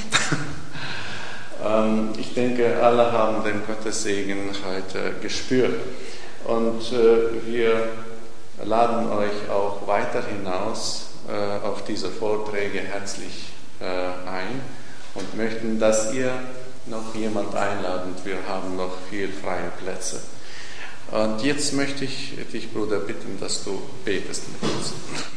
ähm, ich denke, alle haben den Gottessegen heute gespürt. Und äh, wir laden euch auch weiter hinaus äh, auf diese Vorträge herzlich äh, ein und möchten, dass ihr noch jemand einladet. Wir haben noch viel freie Plätze. Und jetzt möchte ich dich, Bruder, bitten, dass du betest mit uns.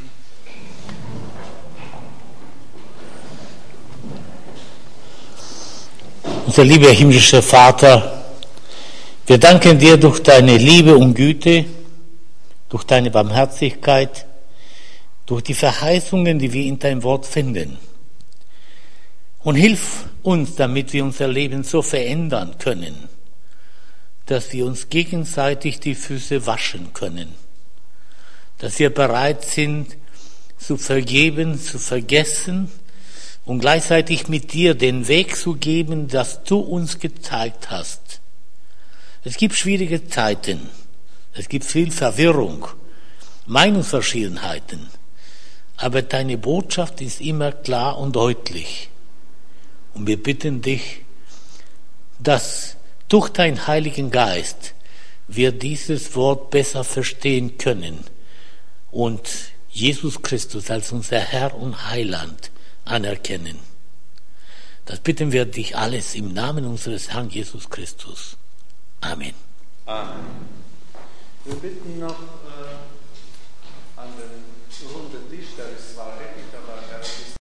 Unser lieber himmlischer Vater, wir danken dir durch deine Liebe und Güte, durch deine Barmherzigkeit, durch die Verheißungen, die wir in deinem Wort finden. Und hilf uns, damit wir unser Leben so verändern können, dass wir uns gegenseitig die Füße waschen können, dass wir bereit sind, zu vergeben, zu vergessen und gleichzeitig mit dir den Weg zu geben, das du uns gezeigt hast. Es gibt schwierige Zeiten, es gibt viel Verwirrung, Meinungsverschiedenheiten, aber deine Botschaft ist immer klar und deutlich. Und wir bitten dich, dass durch deinen Heiligen Geist wir dieses Wort besser verstehen können und Jesus Christus als unser Herr und Heiland anerkennen. Das bitten wir dich alles im Namen unseres Herrn Jesus Christus. Amen. Amen. Wir bitten noch äh, an den runden Tisch, der ist zwar